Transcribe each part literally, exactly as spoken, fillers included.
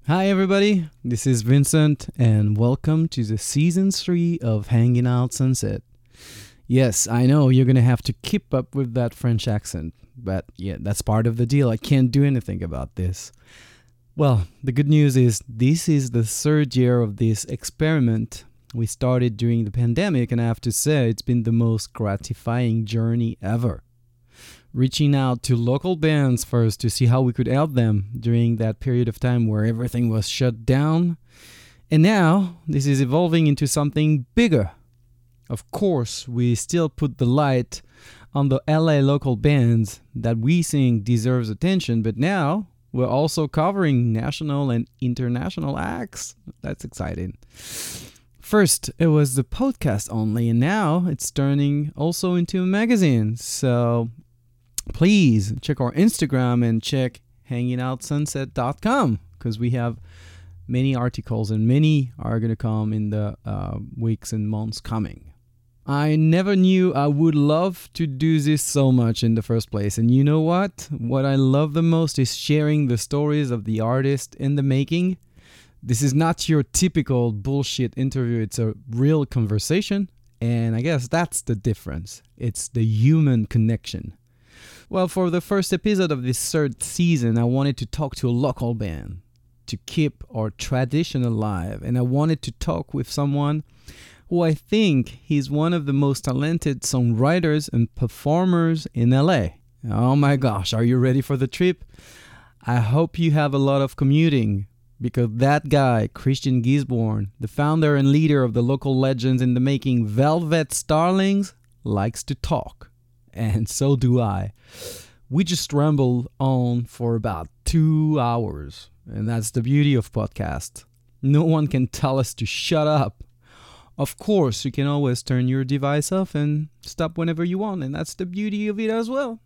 Hi, everybody. This is Vincent, and welcome to the season three of Hanging Out Sunset. Yes, I know you're gonna have to keep up with that French accent, but yeah, that's part of the deal. I can't do anything about this. Well, the good news is this is the third year of this experiment. We started during the pandemic, and I have to say, it's been the most gratifying journey ever. Reaching out to local bands first to see how we could help them during that period of time where everything was shut down. And now this is evolving into something bigger. Of course, we still put the light on the L A local bands that we think deserves attention, but now we're also covering national and international acts. That's exciting. First, it was the podcast only, and now it's turning also into a magazine. So please check our Instagram and check hanging out sunset dot com because we have many articles and many are going to come in the uh, weeks and months coming. I never knew I would love to do this so much in the first place. And you know what? What I love the most is sharing the stories of the artist in the making. This is not your typical bullshit interview. It's a real conversation. And I guess that's the difference. It's the human connection. Well, for the first episode of this third season, I wanted to talk to a local band to keep our tradition alive. And I wanted to talk with someone who I think he's one of the most talented songwriters and performers in L A. Oh my gosh, are you ready for the trip? I hope you have a lot of commuting because that guy, Christian Gisborne, the founder and leader of the local legends in the making Velvet Starlings, likes to talk. And so do I. We just rambled on for about two hours. And that's the beauty of podcasts. No one can tell us to shut up. Of course, you can always turn your device off and stop whenever you want. And that's the beauty of it as well.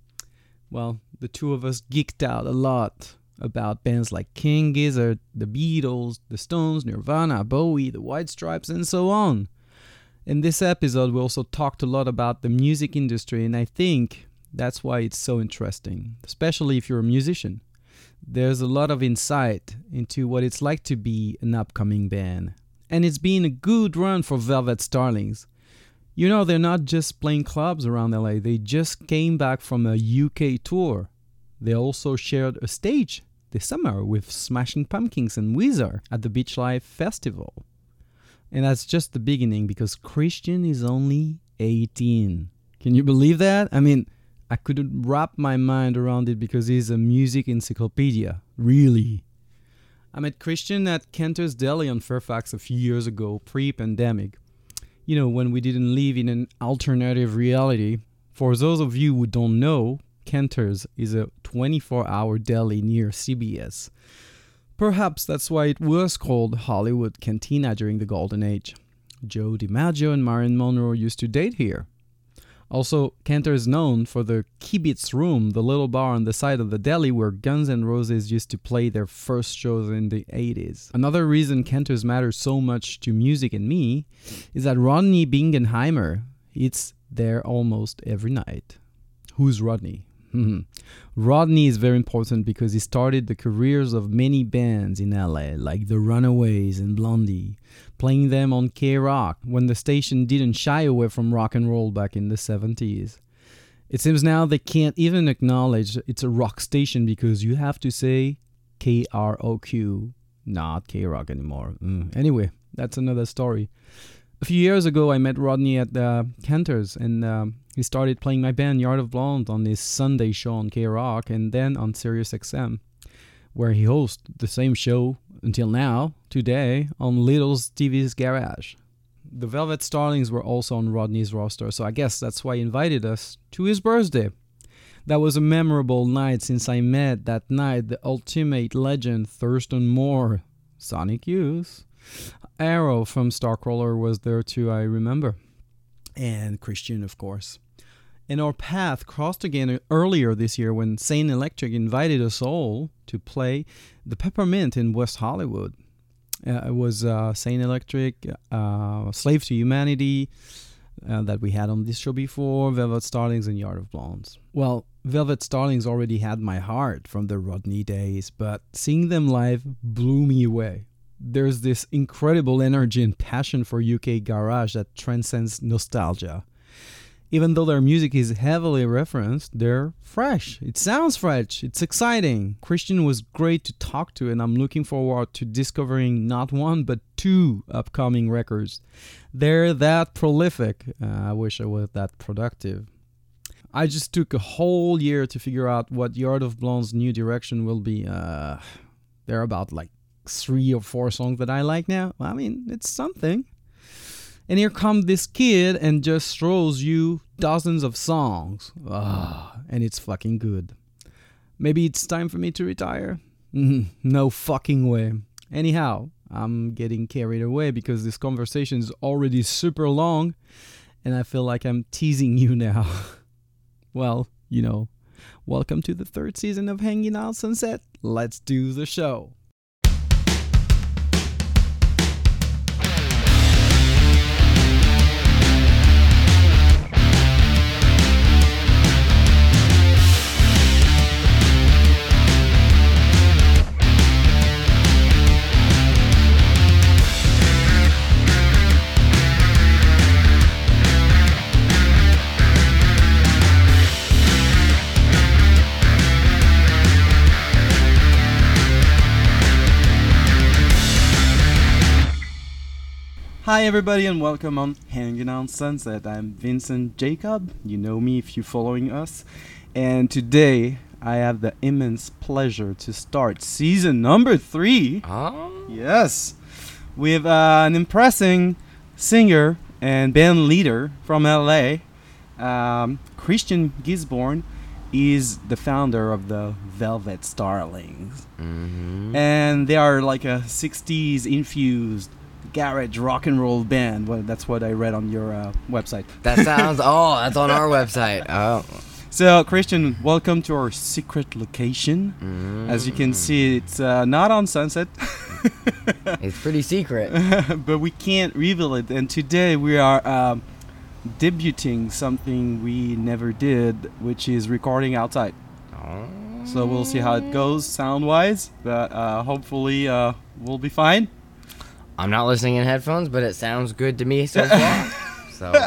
Well, the two of us geeked out a lot about bands like King Gizzard, the Beatles, the Stones, Nirvana, Bowie, the White Stripes, and so on. In this episode, we also talked a lot about the music industry, and I think that's why it's so interesting, especially if you're a musician. There's a lot of insight into what it's like to be an upcoming band. And it's been a good run for Velvet Starlings. You know, they're not just playing clubs around L A, they just came back from a U K tour. They also shared a stage this summer with Smashing Pumpkins and Weezer at the Beach Life Festival. And that's just the beginning because Christian is only eighteen. Can you believe that? I mean, I couldn't wrap my mind around it because he's a music encyclopedia. Really. I met Christian at Kenter's Deli on Fairfax a few years ago, pre-pandemic. You know, when we didn't live in an alternative reality. For those of you who don't know, Kenter's is a twenty-four hour deli near C B S. Perhaps that's why it was called Hollywood Cantina during the Golden Age. Joe DiMaggio and Marilyn Monroe used to date here. Also, Kenter is known for the Kibitz Room, the little bar on the side of the deli where Guns N' Roses used to play their first shows in the eighties. Another reason Kenter's matters so much to music and me is that Rodney Bingenheimer eats there almost every night. Who's Rodney? Rodney is very important because he started the careers of many bands in L A, like the Runaways and Blondie, playing them on K-Rock when the station didn't shy away from rock and roll back in the seventies. It seems now they can't even acknowledge it's a rock station because you have to say K R O Q, not K-Rock anymore. Mm. Anyway, that's another story. A few years ago, I met Rodney at the Kenter's, and uh, he started playing my band Yard of Blonde on his Sunday show on K-Rock and then on Sirius X M, where he hosts the same show until now, today, on Little's T V's Garage. The Velvet Starlings were also on Rodney's roster, so I guess that's why he invited us to his birthday. That was a memorable night since I met that night the ultimate legend Thurston Moore, Sonic Youth. Arrow from Starcrawler was there too, I remember. And Christian, of course. And our path crossed again earlier this year when Saint Electric invited us all to play the Peppermint in West Hollywood. Uh, it was uh, Saint Electric, uh, Slave to Humanity, uh, that we had on this show before, Velvet Starlings, and Yard of Blondes. Well, Velvet Starlings already had my heart from the Rodney days, but seeing them live blew me away. There's this incredible energy and passion for U K garage that transcends nostalgia. Even though their music is heavily referenced, they're fresh. It sounds fresh. It's exciting. Christian was great to talk to, and I'm looking forward to discovering not one, but two upcoming records. They're that prolific. Uh, I wish I was that productive. I just took a whole year to figure out what Yard of Blonde's new direction will be. Uh, there are about like three or four songs that I like now. I mean, it's something. And here comes this kid and just throws you dozens of songs. Oh, and it's fucking good. Maybe it's time for me to retire? No fucking way. Anyhow, I'm getting carried away because this conversation is already super long and I feel like I'm teasing you now. Well, you know, welcome to the third season of Hanging Out Sunset. Let's do the show. Hi everybody and welcome on Hanging Out Sunset. I'm Vincent Jacob. You know me if you're following us. And today I have the immense pleasure to start season number three. Oh? Yes. With uh, an impressive singer and band leader from L A. Um, Christian Gisborne is the founder of the Velvet Starlings. Mm-hmm. And they are like a sixties infused garage rock and roll band. Well, that's what I read on your uh, website. That sounds... oh, that's on our website. Oh. So, Christian, welcome to our secret location. Mm. As you can see, it's uh, not on Sunset. It's pretty secret. But we can't reveal it. And today we are um, debuting something we never did, which is recording outside. Oh. So we'll see how it goes sound-wise. But uh, hopefully uh, we'll be fine. I'm not listening in headphones, but it sounds good to me so far. So,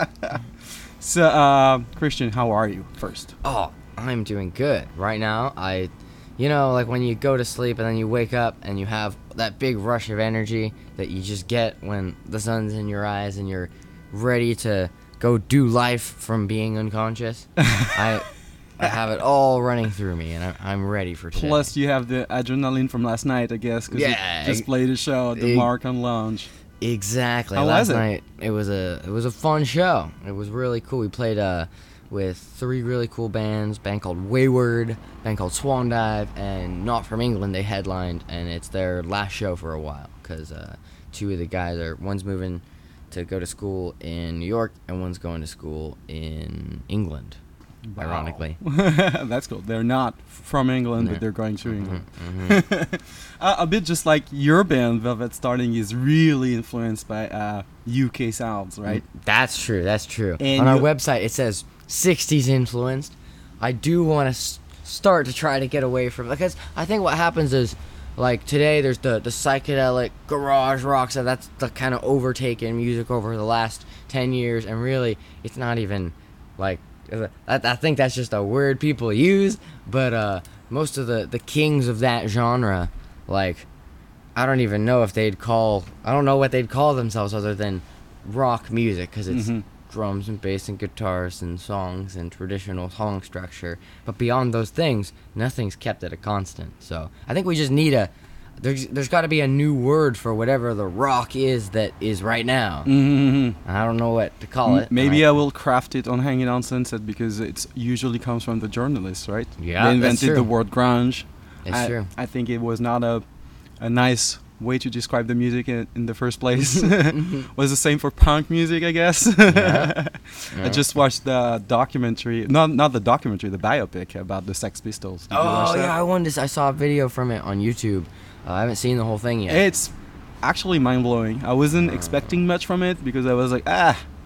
so uh, Christian, how are you first? oh, I'm doing good. Right now, I, you know, like when you go to sleep and then you wake up and you have that big rush of energy that you just get when the sun's in your eyes and you're ready to go do life from being unconscious. I... I have it all running through me, and I'm, I'm ready for today. Plus, you have the adrenaline from last night, I guess, because Yeah, you just played a show at the e- Markham Lounge. Exactly. How Last was it? night it was a it was a fun show. It was really cool. We played uh with three really cool bands. A band called Wayward, a band called Swan Dive, and Not From England. They headlined, and it's their last show for a while because uh, two of the guys are one's moving to go to school in New York, and one's going to school in England. Wow. Ironically. That's cool. They're not from England, Yeah. but they're going to England. Mm-hmm. uh, a bit just like your band, Velvet Starling, is really influenced by uh, U K sounds, right? That's true. That's true. And On our you- website, it says sixties influenced. I do want to s- start to try to get away from because I think what happens is, like today, there's the the psychedelic garage rock, so that's the kind of overtaken music over the last ten years, and really, it's not even like. I, I think that's just a word people use, but uh, most of the, the kings of that genre, like, I don't even know if they'd call, I don't know what they'd call themselves other than rock music, because it's Mhm. drums and bass and guitars and songs and traditional song structure. But beyond those things, nothing's kept at a constant. So I think we just need a, there's, there's got to be a new word for whatever the rock is that is right now. Mm-hmm. I don't know what to call it. Maybe I, I will craft it on Hanging On Sunset because it usually comes from the journalists, right? Yeah, They that's invented true. the word grunge. It's I, true. I think it was not a a nice way to describe the music in, in the first place. Was the same for punk music, I guess. Yeah. I Yeah. just watched the documentary, not not the documentary, the biopic about the Sex Pistols. Did you watch Oh that? yeah, I wanted to, I saw a video from it on YouTube. Uh, I haven't seen the whole thing yet. It's actually mind blowing. I wasn't expecting much from it because I was like, ah,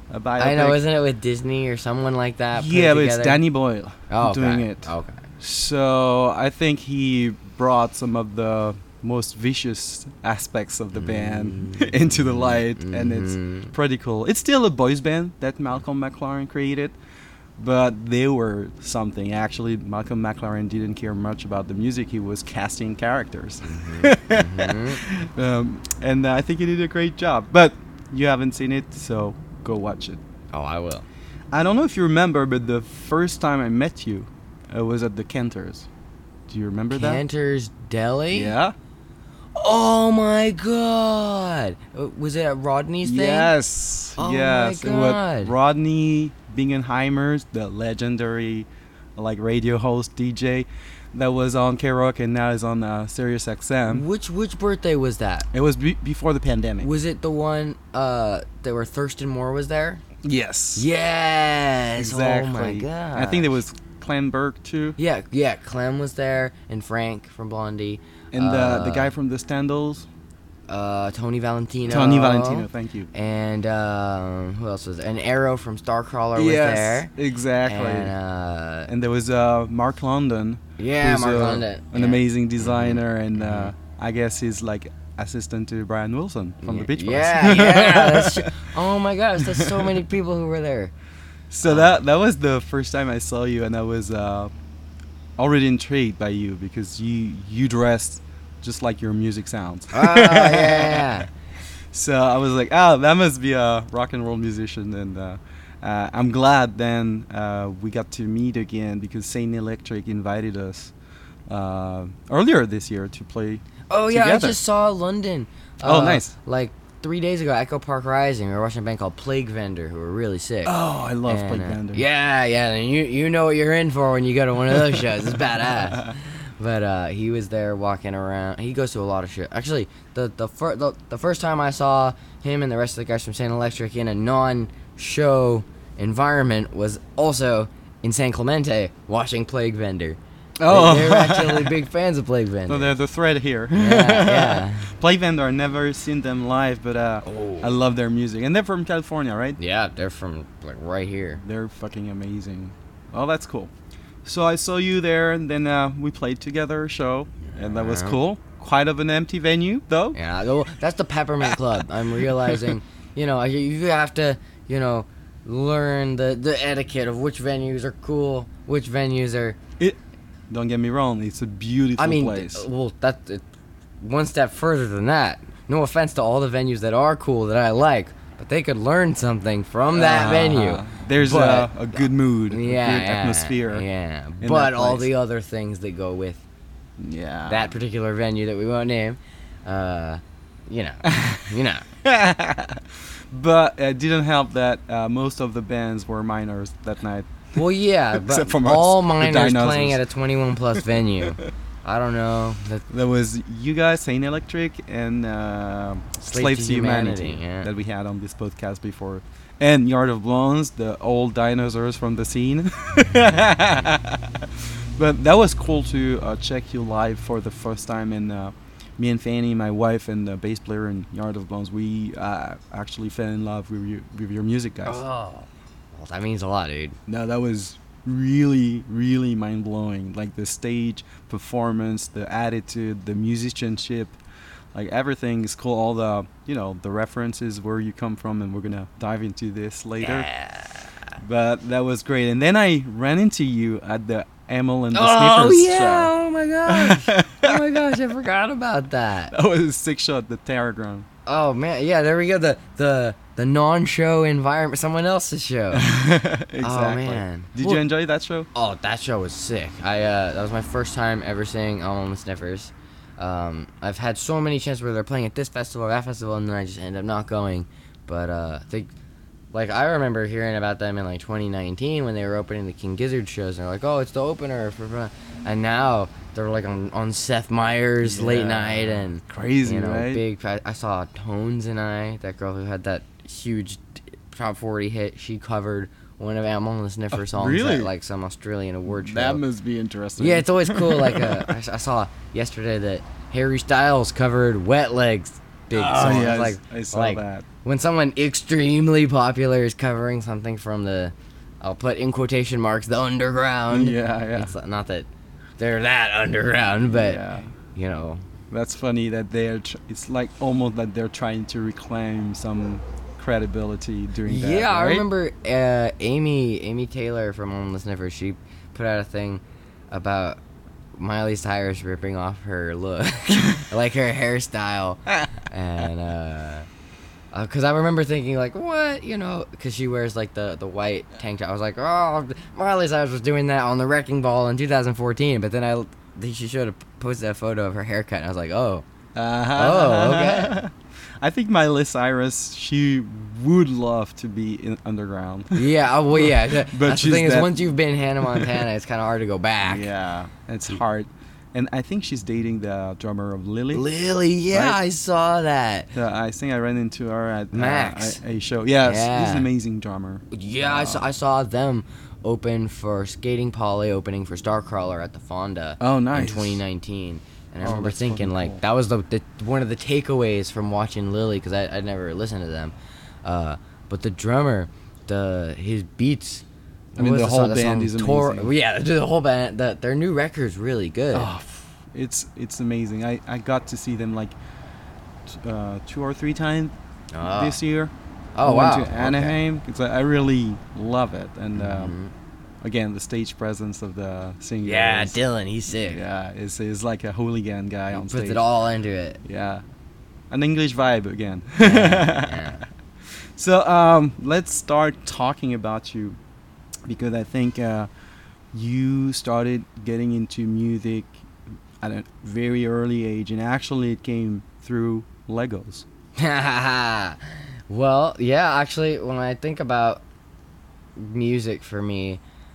a biopic. I know, isn't it with Disney or someone like that? put it Yeah, but it's together? Danny Boyle Oh, doing okay. it. Okay. So I think he brought some of the most vicious aspects of the band Mm. into the light, and it's Mhm. pretty cool. It's still a boys band that Malcolm McLaren created, but they were something. Actually, Malcolm McLaren didn't care much about the music. He was casting characters. Mhm. um, and I think he did a great job. But you haven't seen it, so go watch it. Oh, I will. I don't know if you remember, but the first time I met you, it was at the Kenters. Do you remember Cantor's Deli? that? Yeah. Oh my god! Uh, Was it at Rodney's thing? Yes. Oh yes. my It was God. Rodney Bingenheimer, the legendary, like radio host D J, that was on K Rock and now is on uh, Sirius X M. Which which birthday was that? It was be- before the pandemic. Was it the one uh that where Thurston Moore was there? Yes. Yes. Exactly. Oh my god. I think there was Clem Burke too, Yeah, yeah. Clem was there, and Frank from Blondie, and uh, the Uh, guy from the Standals, uh, Tony Valentino. Tony Valentino. Thank you. And um, who else was there? And Arrow from Starcrawler was yes, there. exactly. And uh, And there was uh, Mark London. yeah, who's, Mark uh, London. an yeah. amazing designer, and uh, I guess he's like assistant to Brian Wilson from the Beach Boys. Yeah, yeah. That's tr- oh my gosh, there's so many people who were there. So that that was the first time I saw you, and I was uh, already intrigued by you because you you dressed just like your music sounds. Oh yeah. So I was like, oh, that must be a rock and roll musician, and uh, uh, I'm glad then uh, we got to meet again because Saint Electric invited us uh, earlier this year to play. Oh yeah, together. I just saw London. Oh, uh, nice. Like three days ago, Echo Park Rising. We were watching a band called Plague Vendor, who were really sick. Oh, I love And, Plague uh, Vendor. Yeah, yeah, and you you know what you're in for when you go to one of those shows. It's badass. But uh, he was there walking around. He goes to a lot of shit. Actually, the the, fir- the the first time I saw him and the rest of the guys from Saint Electric in a non-show environment was also in San Clemente watching Plague Vendor. Oh. They, they're actually big fans of Plague Vendor. So they're the thread here. Yeah, yeah. Plague Vendor, I've never seen them live, but uh, Oh. I love their music. And they're from California, right? Yeah, they're from like right here. They're fucking amazing. Oh, that's cool. So I saw you there, and then uh, we played together a show, and that was Yeah. cool. Quite of an empty venue, though. Yeah, well, that's the Peppermint Club. I'm realizing, you know, you, you have to, you know, learn the, the etiquette of which venues are cool, which venues are. It. Don't get me wrong, it's a beautiful I mean, place. uh, well, that's it, one step further than that. No offense to all the venues that are cool that I like, but they could learn something from that Uh, venue. There's But- a, a good mood, Yeah, a good yeah, atmosphere. Yeah, in but that all place. the other things that go with Yeah. that particular venue that we won't name, uh, you know, you know. But it didn't help that uh, most of the bands were minors that night. Well, yeah, but Except for Mars, all the minors Dinosaurs. playing at a twenty-one plus venue. I don't know. That, There was you guys, Saint Electric, and uh, Slave, to Humanity, yeah. that we had on this podcast before. And Yard of Blondes, the old dinosaurs from the scene. But that was cool to uh, check you live for the first time. And uh, me and Fanny, my wife, and the bass player in Yard of Blondes, we uh, actually fell in love with, you, with your music, guys. oh, well, that means a lot, dude. No, that was really, really mind blowing. Like the stage performance, the attitude, the musicianship, like everything is cool. All the, you know, the references where you come from, and we're gonna dive into this later. Yeah. But that was great. And then I ran into you at the Emil and the Oh Sniffers yeah! show. Oh my gosh! oh my gosh! I forgot about that. That was a sick shot, the Terror Ground. Oh man, yeah. There we go. The the the non-show environment, someone else's show. Exactly. Oh man. Did Well- you enjoy that show? Oh, that show was sick. I uh, that was my first time ever seeing Elmo and the Sniffers. Um, I've had so many chances where they're playing at this festival or that festival, and then I just end up not going. But uh, they, like, I remember hearing about them in like twenty nineteen when they were opening the King Gizzard shows, and they're like, "Oh, it's the opener," for, and now they're like on, on Seth Meyers late Yeah. night and Crazy, you know, right? big. I, I saw Tones and I, that girl who had that huge top forty hit. She covered one of Elmo and the Sniffer Oh, songs really? at like some Australian award show. That must be interesting. Yeah, it's always cool. Like uh, I, s- I saw yesterday that Harry Styles covered "Wet Legs." Big Oh, song. yeah, I like, s- I saw like, that. when someone extremely popular is covering something from the, I'll put in quotation marks, the underground. Yeah, yeah. It's not that they're that underground, but Yeah. you know. That's funny that they're. Tr- it's like almost that they're trying to reclaim some credibility during that. Yeah, I right? remember uh, Amy Amy Taylor from Homeless Never. She put out a thing about Miley Cyrus ripping off her look, like her hairstyle, and uh, because I remember thinking like, what, you know, because she wears like the the white tank top. I was like, oh, Miley Cyrus was doing that on the Wrecking Ball in two thousand fourteen, but then I she showed a posted a photo of her haircut, and I was like, oh, Uh-huh. oh, okay. I think Miley Cyrus, she would love to be in underground. Yeah, oh, well, yeah. th- But That's the she's thing is, that- once you've been Hannah Montana, it's kind of hard to go back. Yeah, it's hard. And I think she's dating the drummer of Lily. Lily, yeah, Right? I saw that. Uh, I think I ran into her at uh, Max. a, a show. Yes, he's Yeah. an amazing drummer. Yeah, I, saw, I saw them open for Skating Polly, opening for Starcrawler at the Fonda Oh, in nice. twenty nineteen. And I Oh, remember that's thinking, fucking like, cool. that was the, the one of the takeaways from watching Lily, because I'd never listened to them. Uh, but the drummer, the his beats. I mean, what was the whole song? band song is Tor- amazing. Yeah, the whole band. The, their new record's really good. Oh, it's it's amazing. I, I got to see them like t- uh, two or three times Ah. this year. Oh, I wow. went to Okay. Anaheim because I, I really love it. And Mhm. um, again, the stage presence of the singer. Yeah, is, Dylan, he's sick. Yeah, is is like a hooligan guy He on puts stage. it all into it. Yeah, an English vibe again. Yeah. So um, let's start talking about you, because I think uh, you started getting into music at a very early age, and actually it came through Legos. Well, yeah, actually, when I think about music for me,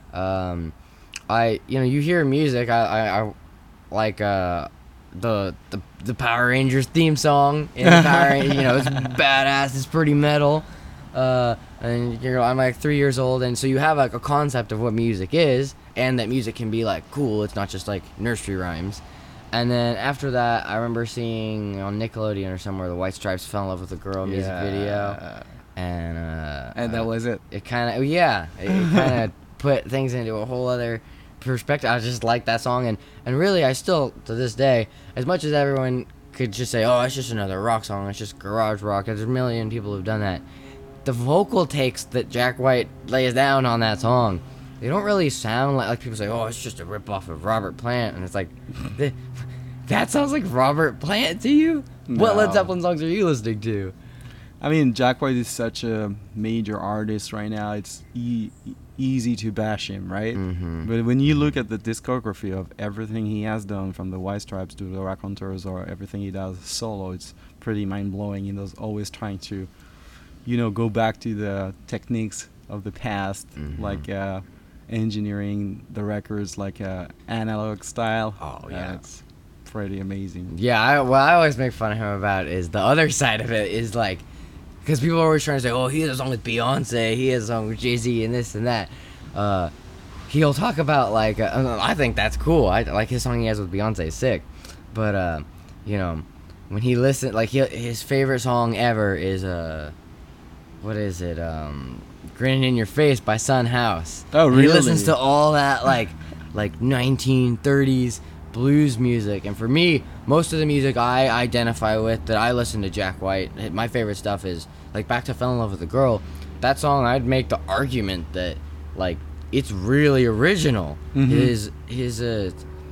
um, I, you know, you hear music, I, I, I like uh, the, the the Power Rangers theme song in the Power Ran- you know, it's badass, it's pretty metal. Uh, and you know, I'm like three years old, and so you have like a concept of what music is, and that music can be like cool. It's not just like nursery rhymes. And then after that, I remember seeing on Nickelodeon or somewhere the White Stripes Fell in Love with a Girl music video, and uh, And that was it. it kind of yeah, it, it kind of put things into a whole other perspective. I just like that song, and and really, I still to this day, as much as everyone could just say, oh, it's just another rock song, it's just garage rock. There's a million people who've done that. The vocal takes that Jack White lays down on that song, they don't really sound like, like people say, oh, it's just a ripoff of Robert Plant, and it's like, th- that sounds like Robert Plant to you? What Led No. Zeppelin songs are you listening to? I mean, Jack White is such a major artist right now. It's e- easy to bash him, right? Mhm. But when you look at the discography of everything he has done, from the White Stripes to the Raconteurs, or everything he does solo, it's pretty mind-blowing. He's always trying to, you know, go back to the techniques of the past, Mhm. like uh, engineering the records like uh, analog style. Oh, Uh, yeah. it's pretty amazing. Yeah, I, what I always make fun of him about is the other side of it is like, because people are always trying to say, oh, he has a song with Beyonce, he has a song with Jay-Z, and this and that. Uh, he'll talk about like, uh, I think that's cool. I like his song he has with Beyonce is sick, but uh, you know, when he listens, like he, his favorite song ever is uh, what is it? Um, "Grinning in Your Face" by Son House. Oh, He really? listens to all that like, like nineteen thirties blues music, and for me, most of the music I identify with that I listen to Jack White, my favorite stuff is like Back to Fell in Love with a Girl. That song, I'd make the argument that like it's really original. Mhm. His his uh,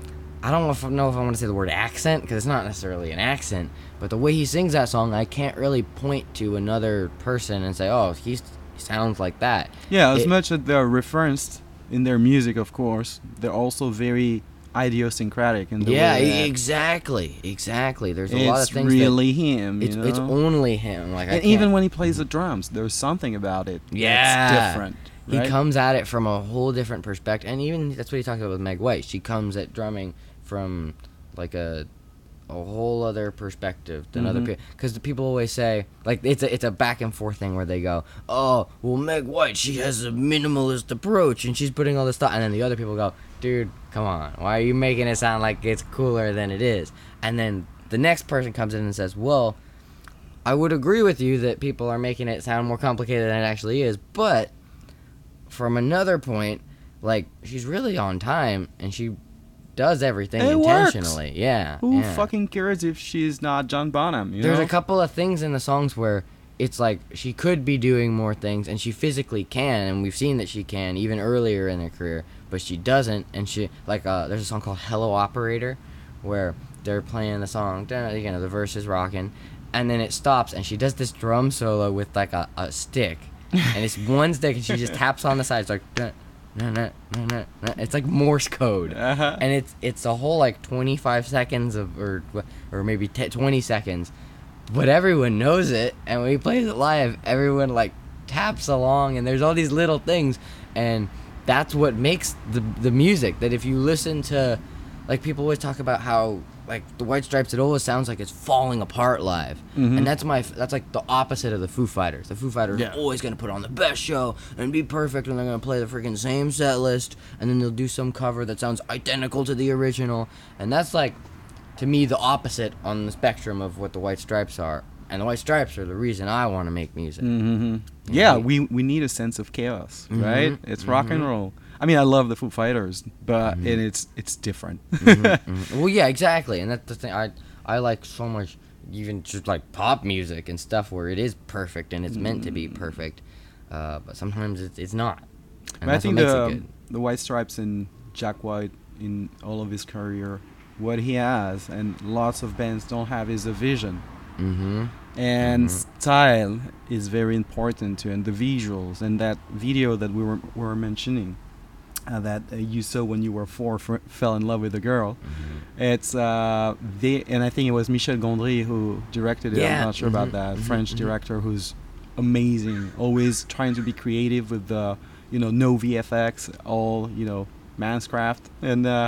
I don't know if, know if I want to say the word accent, because it's not necessarily an accent, but the way he sings that song, I can't really point to another person and say, oh, he's, he sounds like that. Yeah, as It- much as they're referenced in their music, of course, they're also very idiosyncratic in the Yeah, way e- that exactly, exactly. There's a it's lot of things really him, that you it's, know? it's only him. Like I and can't- even when he plays the drums, there's something about it Yeah. that's different. he right? comes at it from a whole different perspective, and even that's what he talks about with Meg White. She comes at drumming from like a a whole other perspective than other Mhm. people, because the people always say like it's a it's a back and forth thing where they go, oh well, Meg White, she has a minimalist approach and she's putting all this stuff, and then the other people go, dude, come on, why are you making it sound like it's cooler than it is? And then the next person comes in and says, well, I would agree with you that people are making it sound more complicated than it actually is, but from another point, like, she's really on time, and she does everything It intentionally. works. Yeah. Who yeah. fucking cares if she's not John Bonham? You There's know? a couple of things in the songs where it's like she could be doing more things, and she physically can, and we've seen that she can even earlier in her career, but she doesn't. And she like uh, there's a song called "Hello Operator," where they're playing the song, you know, the verse is rocking, and then it stops, and she does this drum solo with like a, a stick, and it's one stick, and she just taps on the side. It's like. Dun, Nah, nah, nah, nah, nah. It's like Morse code, Uh-huh. and it's it's a whole like twenty-five seconds of or or maybe t- twenty seconds, but everyone knows it, and when he plays it live, everyone like taps along, and there's all these little things, and that's what makes the the music. That if you listen to, like, people always talk about how like the White Stripes, it always sounds like it's falling apart live, Mhm. and that's my that's like the opposite of the Foo Fighters. The Foo Fighters Yeah. are always gonna put on the best show and be perfect, and they're gonna play the freaking same set list, and then they'll do some cover that sounds identical to the original, and that's like, to me, the opposite on the spectrum of what the White Stripes are. And the White Stripes are the reason I want to make music. Mm-hmm. Yeah. Yeah, we we need a sense of chaos, Mhm, right? It's rock and mhm. roll. I mean, I love the Foo Fighters, but Mhm. and it's it's different. Mhm, mhm. Well, yeah, exactly, and that's the thing. I I like so much, even just like pop music and stuff where it is perfect and it's meant to be perfect, uh, but sometimes it's it's not. And But I that's think what makes the it good. the White Stripes and Jack White in all of his career, what he has, and lots of bands don't have, is a vision. Mm-hmm. And Mhm. style is very important too, and the visuals, and that video that we were were mentioning, uh, that uh, you saw when you were four, f- fell in love with a girl. Mm-hmm. It's uh, they, and I think it was Michel Gondry who directed it. Yeah, I'm not sure mhm, about that. mhm, French mhm. director who's amazing, always trying to be creative with the, you know, no V F X, all, you know, manscraft, and uh,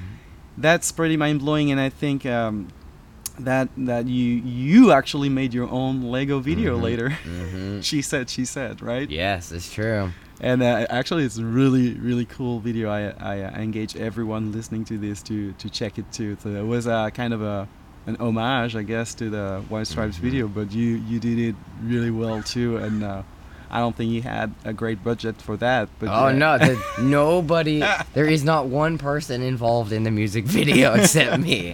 that's pretty mind blowing. And I think um, that that you you actually made your own Lego video Mhm, later. mhm. She said, she said, right? Yes, it's true. And uh, actually, it's a really, really cool video. I, I uh, engage everyone listening to this to, to check it too. So it was a kind of a an homage, I guess, to the White Stripes Mhm. video, but you, you did it really well too. And uh, I don't think you had a great budget for that. But Oh yeah. no, the, nobody. There is not one person involved in the music video except me.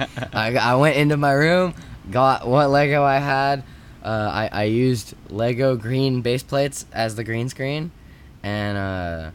I, I went into my room, got what Lego I had. Uh, I I used Lego green base plates as the green screen, and uh,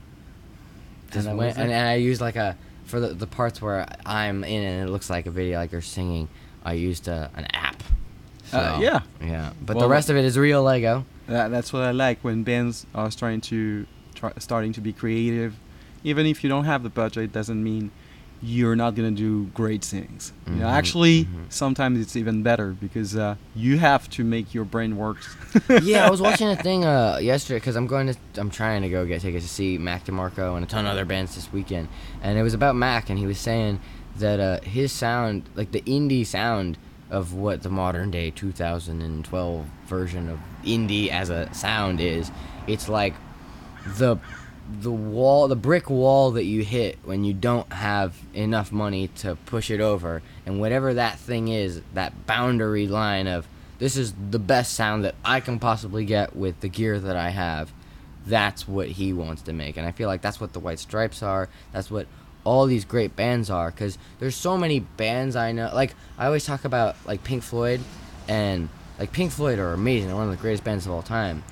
just that went was it? and, and I used like a for the the parts where I'm in and it looks like a video, like they're singing. I used a, an app. Uh, So, yeah. yeah. But Well, the rest of it is real Lego. That, that's what I like when bands are starting to try, starting to be creative. Even if you don't have the budget, it doesn't mean you're not gonna do great things. You know, Mhm, actually, mhm. sometimes it's even better because uh, you have to make your brain work. Yeah, I was watching a thing uh, yesterday because I'm going to, I'm trying to go get tickets to see Mac DeMarco and a ton of other bands this weekend, and it was about Mac, and he was saying that uh, his sound, like the indie sound of what the modern day two thousand twelve version of indie as a sound is, it's like the the wall, the brick wall that you hit when you don't have enough money to push it over, and whatever that thing is, that boundary line of this is the best sound that I can possibly get with the gear that I have, that's what he wants to make. And I feel like that's what the White Stripes are, that's what all these great bands are, because there's so many bands I know. Like, I always talk about like Pink Floyd, and like Pink Floyd are amazing, they're one of the greatest bands of all time,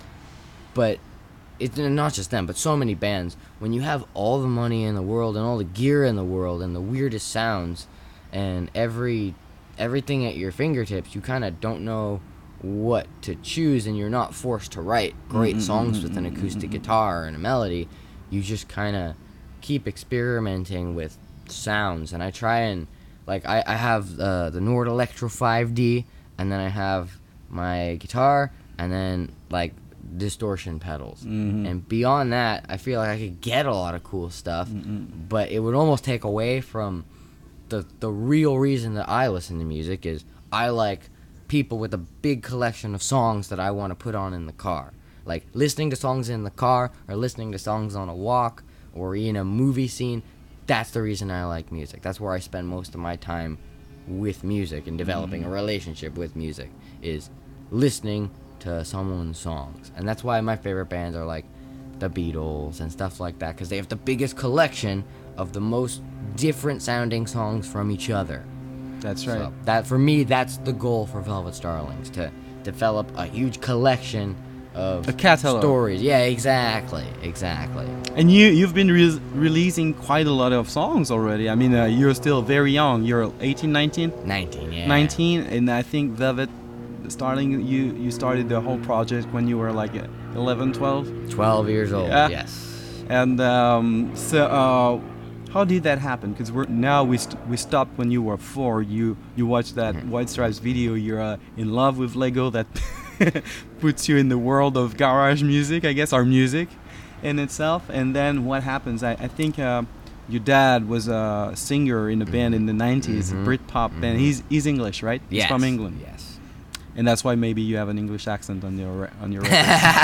but it's not just them, but so many bands, when you have all the money in the world and all the gear in the world and the weirdest sounds and every everything at your fingertips, you kind of don't know what to choose, and you're not forced to write great Mm-mm, songs mm-mm, with an mm-mm, acoustic mm-mm. guitar and a melody. You just kind of keep experimenting with sounds, and I try and like I, I have uh, the Nord Electro five D, and then I have my guitar, and then like distortion pedals, Mhm. and beyond that I feel like I could get a lot of cool stuff, Mm-mm. but it would almost take away from the the real reason that I listen to music is I like people with a big collection of songs that I want to put on in the car, like listening to songs in the car or listening to songs on a walk or in a movie scene. That's the reason I like music. That's where I spend most of my time with music and developing a relationship with music, is listening to someone's songs. And that's why my favorite bands are like the Beatles and stuff like that, because they have the biggest collection of the most different sounding songs from each other. That's right. So that for me, that's the goal for Velvet Starlings, to develop a huge collection of A catalog. stories. Yeah, exactly, exactly. And you you've been re- releasing quite a lot of songs already. I mean, uh, you're still very young. You're eighteen, nineteen? nineteen, yeah. nineteen, and I think Velvet Starling, you you started the whole project when you were like eleven, twelve. twelve years old. Yeah. Yes. And um, so, uh, how did that happen? Because we're now we st- we stopped when you were four. You you watched that Mhm. White Stripes video. You're uh, in love with Lego. That puts you in the world of garage music, I guess, or music in itself. And then what happens? I, I think uh, your dad was a singer in a band in the nineties, Mhm. a Britpop band. Mhm. He's he's English, right? Yes. He's from England. Yes. And that's why maybe you have an English accent on your re- on your record.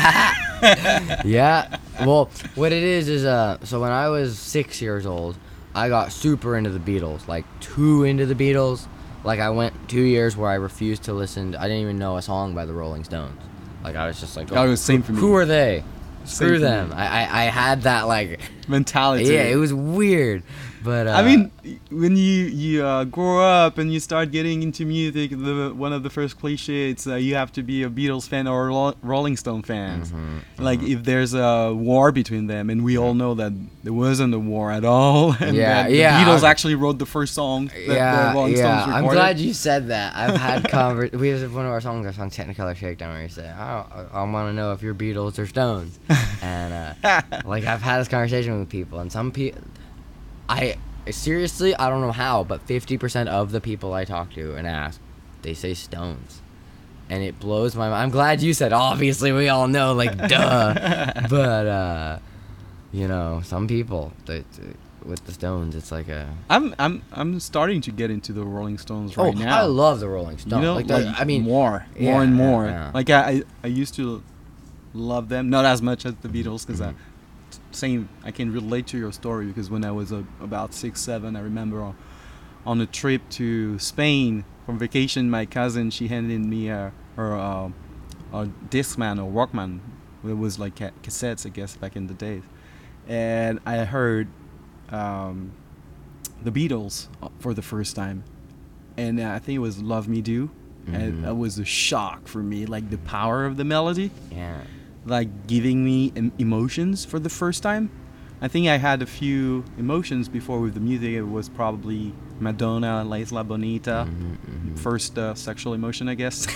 Yeah. Well, what it is is uh so when I was six years old, I got super into the Beatles, like too into the Beatles. Like I went two years where I refused to listen. To, I didn't even know a song by the Rolling Stones. Like I was just like, Oh, it was same for me. Who are they? Same Screw for them. me. I, I I had that like Mentality. yeah, it was weird, but uh, I mean, when you you uh, grow up and you start getting into music, the one of the first cliches, uh, you have to be a Beatles fan or a Ro- Rolling Stone fan. Mhm, Like if there's a war between them, and we all know that there wasn't a war at all, and Yeah, that the yeah, Beatles I- actually wrote the first song that yeah, the Rolling yeah. Stones I'm recorded. glad you said that. I've had conver- we have one of our songs, our song Technicolor Shakedown, where you say, "I, I, I want to know if you're Beatles or Stones," and uh, like I've had this conversation with people, and some people, I seriously, I don't know how, but fifty percent of the people I talk to and ask, they say Stones. And it blows my mind. I'm glad you said, obviously, we all know, like, duh. But, uh, you know, some people, they, they- with the Stones, it's like a... I'm I'm I'm starting to get into the Rolling Stones Oh, right now. I love the Rolling Stones. You know, like, like, the- I mean, more, yeah, more and yeah, more. yeah. Like I, I, I used to love them, not as much as the Beatles, because Mhm. I, same, I can relate to your story because when I was uh, about six, seven, I remember on, on a trip to Spain for vacation, my cousin she handed me uh, her uh, a Discman or Walkman. It was like ca- cassettes, I guess, back in the days, and I heard um, the Beatles uh, for the first time, and uh, I think it was "Love Me Do," and Mhm. that was a shock for me, like the power of the melody, yeah. like giving me em- emotions for the first time. I think I had a few emotions before with the music. It was probably Madonna, La Isla Bonita, Mhm, mhm. first uh, sexual emotion, I guess.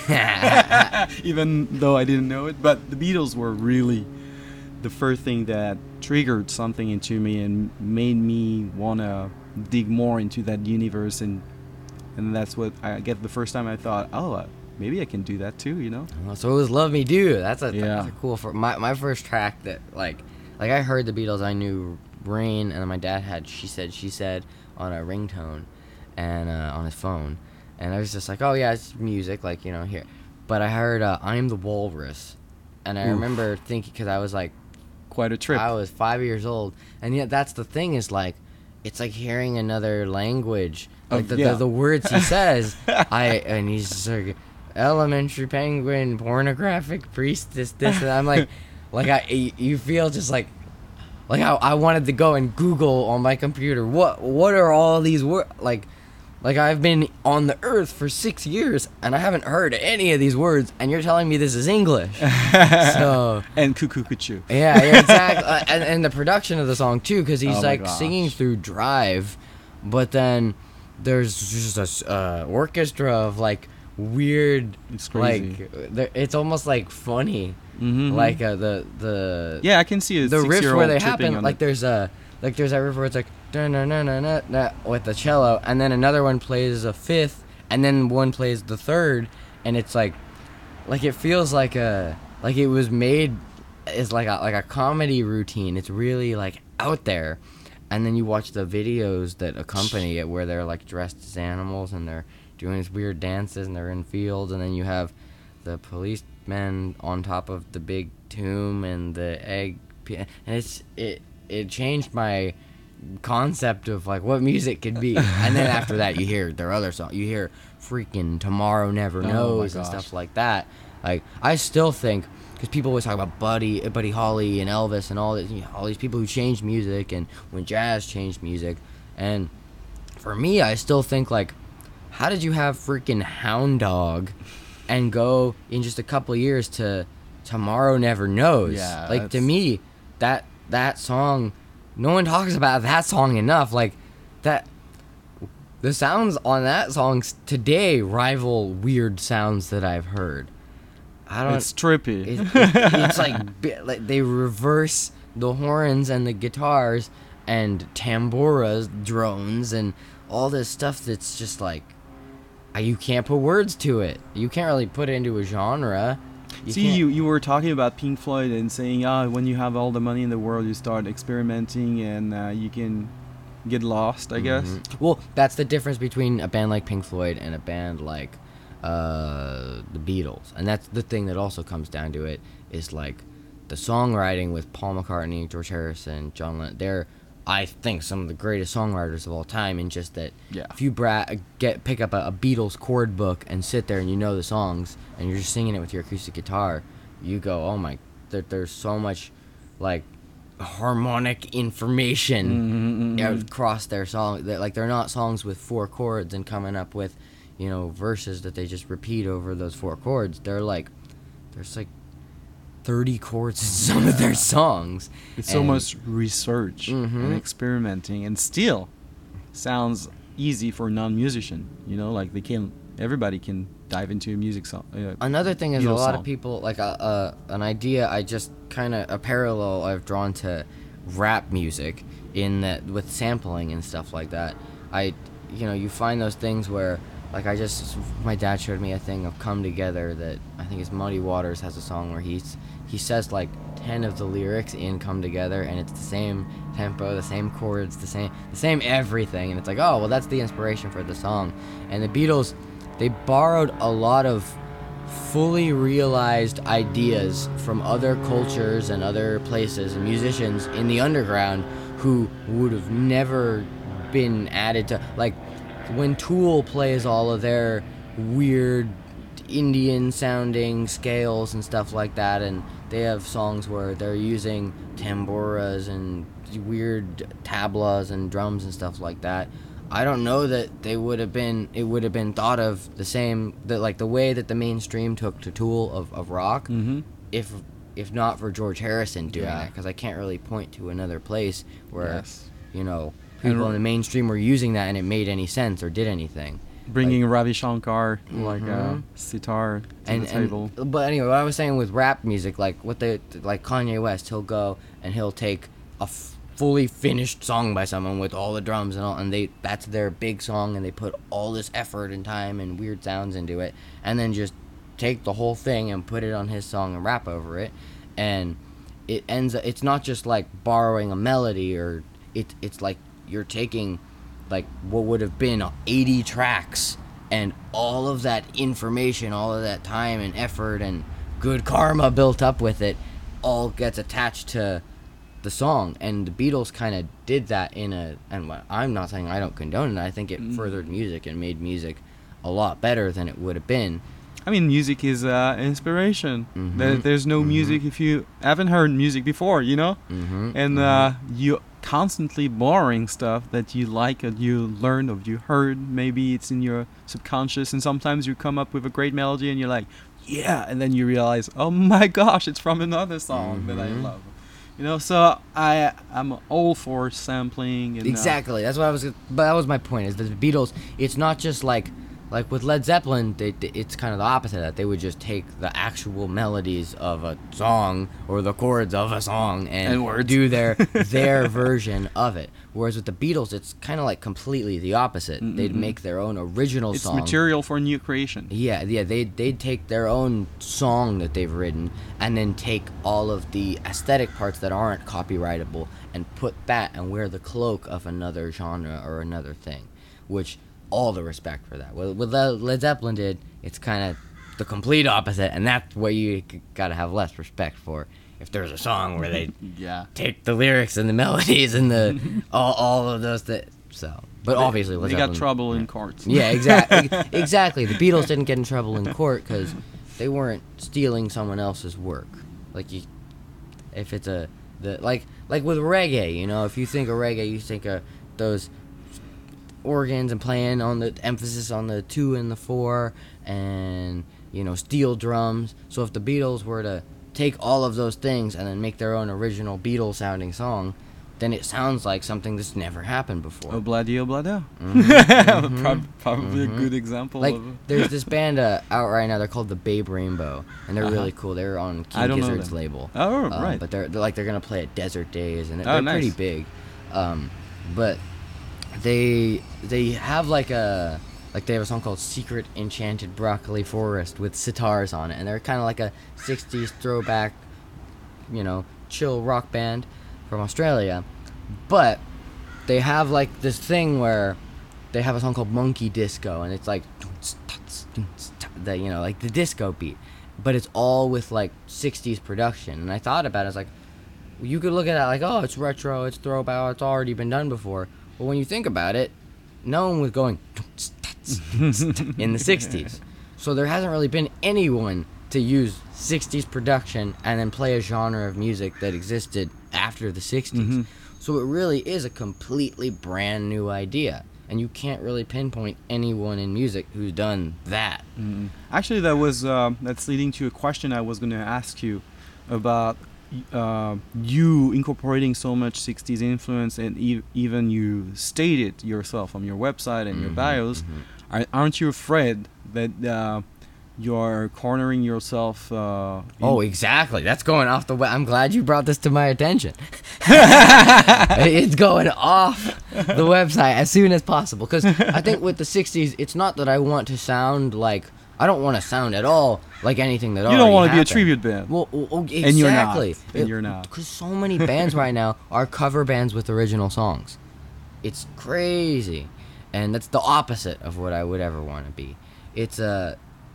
Even though I didn't know it, but the Beatles were really the first thing that triggered something into me and made me wanna dig more into that universe, and and that's what I get the first time I thought, oh, uh, maybe I can do that too, you know? Oh, so it was "Love Me Do." That's a, Yeah. that's a cool. For my my first track that like like I heard the Beatles. I knew "Rain," and then my dad had "She Said She Said" on a ringtone, and uh, on his phone, and I was just like, oh yeah, it's music, like you know here. But I heard uh, "I'm the Walrus," and I Oof. remember thinking because I was like Quite a trip. I was five years old, and yet that's the thing is like, it's like hearing another language. Like Of- the, yeah. the the words he says, I and he's just like, elementary penguin, pornographic priestess, this, and I'm like, like I y- you feel just like, like I I wanted to go and Google on my computer what what are all these words like. Like, I've been on the earth for six years, and I haven't heard any of these words, and you're telling me this is English. So, And Cuckoo Cuckoo. yeah, yeah exactly. uh, and, and the production of the song, too, because he's, Oh my like, gosh. singing through Drive, but then there's just a s- uh, orchestra of, like, weird, It's crazy. like, there- it's almost, like, funny. Mhm. Like, uh, the, the... Yeah, I can see a the riffs six-year-old where they tripping happen, on like it. there's a like there's a riff where it's like na na na na na with the cello, and then another one plays a fifth, and then one plays the third, and it's like like it feels like a like it was made as like a like a comedy routine. It's really like out there, and then you watch the videos that accompany it where they're like dressed as animals and they're doing these weird dances and they're in fields, and then you have the policemen on top of the big tomb and the egg, and it's it it changed my concept of like what music could be. And then after that you hear their other song, you hear freaking Tomorrow Never Oh my Knows and gosh. stuff like that, Like I still think, because people always talk about Buddy, Buddy Holly and Elvis and all this, you know, all these people who changed music and when jazz changed music, and for me, I still think like, how did you have freaking Hound Dog, and go in just a couple years to Tomorrow Never Knows? Yeah, like that's- to me, that that song, no one talks about that song enough. Like that, the sounds on that song s- today rival weird sounds that I've heard. I don't. It's trippy. It, it, it's like, bi- like they reverse the horns and the guitars and tamboras, drones, and all this stuff that's just like, uh, you can't put words to it. You can't really put it into a genre. You See, can't- you, you were talking about Pink Floyd and saying, ah, when you have all the money in the world, you start experimenting and uh, you can get lost, I guess. Mhm. Well, that's the difference between a band like Pink Floyd and a band like uh, the Beatles, and that's the thing that also comes down to it is like the songwriting with Paul McCartney, George Harrison, John Lennon. They're, I think, some of the greatest songwriters of all time. And just that, Yeah. if you bra- get pick up a, a Beatles chord book and sit there and you know the songs and you're just singing it with your acoustic guitar, you go, oh my, there, there's so much like harmonic information Mhm, mhm. across their song. That like they're not songs with four chords and coming up with, you know, verses that they just repeat over those four chords. They're like, there's like thirty chords in some of their songs. It's And- almost research Mhm. and experimenting, and still sounds easy for a non-musician. You know, like they can, everybody can dive into a music song. Uh, Another thing is a Beatles lot song. of people like a, a an idea I just kind of a parallel I've drawn to rap music in that with sampling and stuff like that. I you know, you find those things where like I just my dad showed me a thing of Come Together that I think it's Muddy Waters has a song where he's he says like ten of the lyrics in Come Together, and it's the same tempo, the same chords, the same the same everything, and it's like, oh well, that's the inspiration for the song. And the Beatles, they borrowed a lot of fully realized ideas from other cultures and other places and musicians in the underground who would have never been added to, like when Tool plays all of their weird Indian sounding scales and stuff like that, and they have songs where they're using tamboras and weird tablas and drums and stuff like that. I don't know that they would have been it would have been thought of the same that like the way that the mainstream took to Tool of, of rock, Mhm. if if not for George Harrison doing Yeah. that, because I can't really point to another place where Yes. you know And people r- in the mainstream were using that and it made any sense or did anything. Bringing Ravi Shankar, like a Mhm. sitar, to and, the table. and but anyway, what I was saying with rap music, like what they like Kanye West, he'll go and he'll take a f- fully finished song by someone with all the drums and all, and they that's their big song, and they put all this effort and time and weird sounds into it, and then just take the whole thing and put it on his song and rap over it, and it ends. It's not just like borrowing a melody, or it. It's like you're taking like what would have been eighty tracks and all of that information, all of that time and effort and good karma built up with it, all gets attached to the song. And the Beatles kind of did that in a, and what- I'm not saying I don't condone it, I think it Mm. furthered music and made music a lot better than it would have been. I mean, music is uh, inspiration. Mhm. There, there's no Mhm. music if you haven't heard music before, you know? Mm-hmm. And uh, you constantly borrowing stuff that you like, or you learned, or you heard. Maybe it's in your subconscious, and sometimes you come up with a great melody and you're like, yeah, and then you realize, oh my gosh, it's from another song that I Mhm. love. You know, so I I'm all for sampling. And, uh, Exactly. That's what I was. But that was my point. Is that the Beatles? It's not just like, like with Led Zeppelin. They, they, it's kind of the opposite of that. They would just take the actual melodies of a song or the chords of a song and, And words. do their their version of it. Whereas with the Beatles, it's kind of like completely the opposite. They'd Mm-mm-mm. make their own original It's song. material for new creation. Yeah, yeah, they they'd take their own song that they've written and then take all of the aesthetic parts that aren't copyrightable and put that and wear the cloak of another genre or another thing, which all the respect for that. What, what Le- Led Zeppelin did, it's kind of the complete opposite, and that's what you g- gotta have less respect for. If there's a song where they Yeah. take the lyrics and the melodies and the all, all of those that so, but They- obviously Led they got Zeppelin- trouble yeah. in courts. Yeah, exactly. Exactly. The Beatles didn't get in trouble in court because they weren't stealing someone else's work. Like you, if it's a the like like with reggae, you know, if you think of reggae, you think of those organs and playing on the emphasis on the two and the four, and you know, steel drums. So if the Beatles were to take all of those things and then make their own original Beatles sounding song, then it sounds like something that's never happened before. Obladi Oblada. Mhm, mhm, Prob- Probably mhm. a good example Like, of there's this band uh, out right now. They're called the Babe Rainbow, and they're Uh-huh. really cool. They're on I King don't know Gizzard's them. label. Oh, Um, right. But they're, they're like they're gonna play at Desert Days, and Oh, they're nice. pretty big. Um, but they they have like a like they have a song called Secret Enchanted Broccoli Forest with sitars on it, and they're kind of like a sixties throwback, you know, chill rock band from Australia. But they have like this thing where they have a song called Monkey Disco, and it's like the, you know, like the disco beat, but it's all with like sixties production. And I thought about it, I was like, well, you could look at it like, oh, it's retro, it's throwback, it's already been done before. But when you think about it, no one was going in the sixties. So there hasn't really been anyone to use sixties production and then play a genre of music that existed after the sixties. Mhm. So it really is a completely brand new idea. And you can't really pinpoint anyone in music who's done that. Mm. Actually, that was uh, that's leading to a question I was going to ask you about uh, you incorporating so much sixties influence, and e- even you stated yourself on your website and your Mhm, bios. mhm. Are, aren't you afraid that uh, you're cornering yourself? Uh, in- Oh, exactly. That's going off the way. I'm glad you brought this to my attention. It's going off the website as soon as possible. Because I think with the sixties, it's not that I want to sound like... I don't want to sound at all like anything that you already don't want to be a happened. tribute band. Well, oh, oh, exactly. And you're not. And you're not. Because so many bands right now are cover bands with original songs. It's crazy. And that's the opposite of what I would ever want to be. It's a...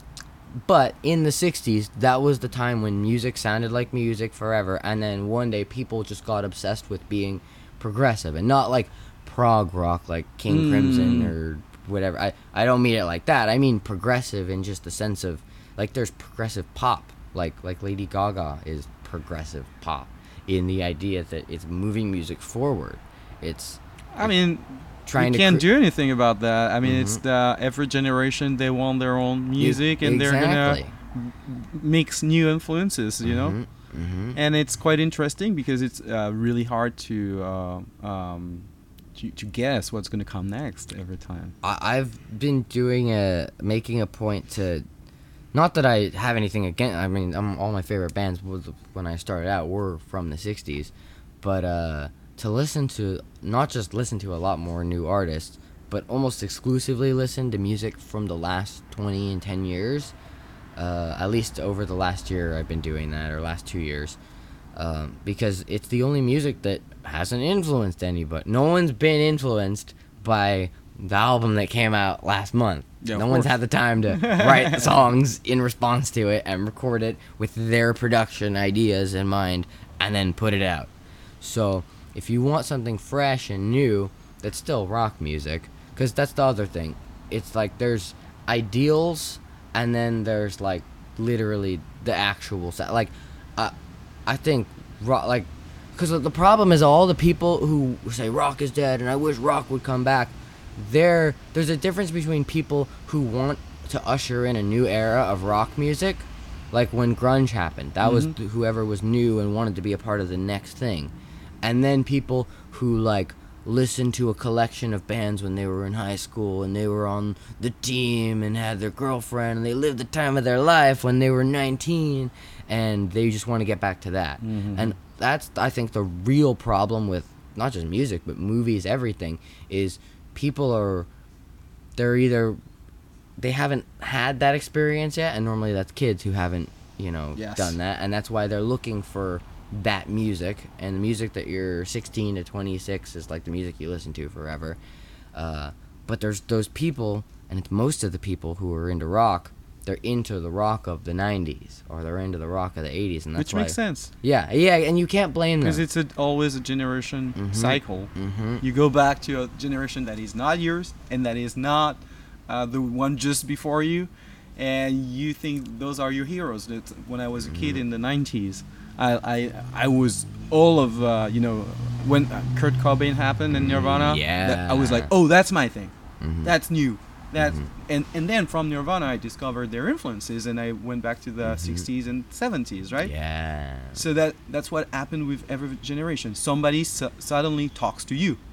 But in the sixties, that was the time when music sounded like music forever, and then one day people just got obsessed with being progressive, and not like prog rock like King Mm. Crimson or whatever. I, I don't mean it like that. I mean progressive in just the sense of, like, there's progressive pop, like like Lady Gaga is progressive pop, in the idea that it's moving music forward. It's I mean, trying you to can't cre- do anything about that. I mean, Mhm. it's the every generation they want their own music, and they're exactly. gonna mix new influences, you know. Mhm, mhm. And it's quite interesting because it's uh, really hard to, uh, um, to to guess what's gonna come next every time. I, I've been doing a making a point to, not that I have anything against. I mean, um all my favorite bands was, when I started out, were from the sixties, but uh, to listen to, not just listen to a lot more new artists, but almost exclusively listen to music from the last twenty and ten years. Uh, at least over the last year, I've been doing that, or last two years, um, because it's the only music that hasn't influenced anybody. No one's been influenced by the album that came out last month. Yeah, of no one's course. had the time to write songs in response to it and record it with their production ideas in mind and then put it out. So if you want something fresh and new that's still rock music, because that's the other thing. It's like there's ideals, and then there's like literally the actual sound. Like, uh, I think rock, like, because the problem is all the people who say rock is dead and I wish rock would come back. There, there's a difference between people who want to usher in a new era of rock music, like when grunge happened. That was Mhm. th- whoever was new and wanted to be a part of the next thing. And then people who like listened to a collection of bands when they were in high school and they were on the team and had their girlfriend and they lived the time of their life when they were nineteen, and they just want to get back to that. Mhm. And that's, I think, the real problem with not just music but movies, everything, is people are, they're either, they haven't had that experience yet, and normally that's kids who haven't, you know, Yes. done that, and that's why they're looking for that music, and the music that you're sixteen to twenty-six is like the music you listen to forever. Uh, but there's those people, and it's most of the people who are into rock, they're into the rock of the nineties, or they're into the rock of the eighties, and that's Which why, makes sense yeah, yeah, and you can't blame them. because it's a, always a generation Mhm. cycle. Mm-hmm. You go back to a generation that is not yours and that is not uh, the one just before you, and you think those are your heroes. That when I was a kid Mhm. in the nineties, I I, I was all of uh, you know when Kurt Cobain happened in Nirvana. that- I was like, Yeah. oh, that's my thing. Mhm. That's new. That's Mhm. and and then from Nirvana, I discovered their influences, and I went back to the Mhm. sixties and seventies, right? Yeah. So that that's what happened with every generation. Somebody su- suddenly talks to you.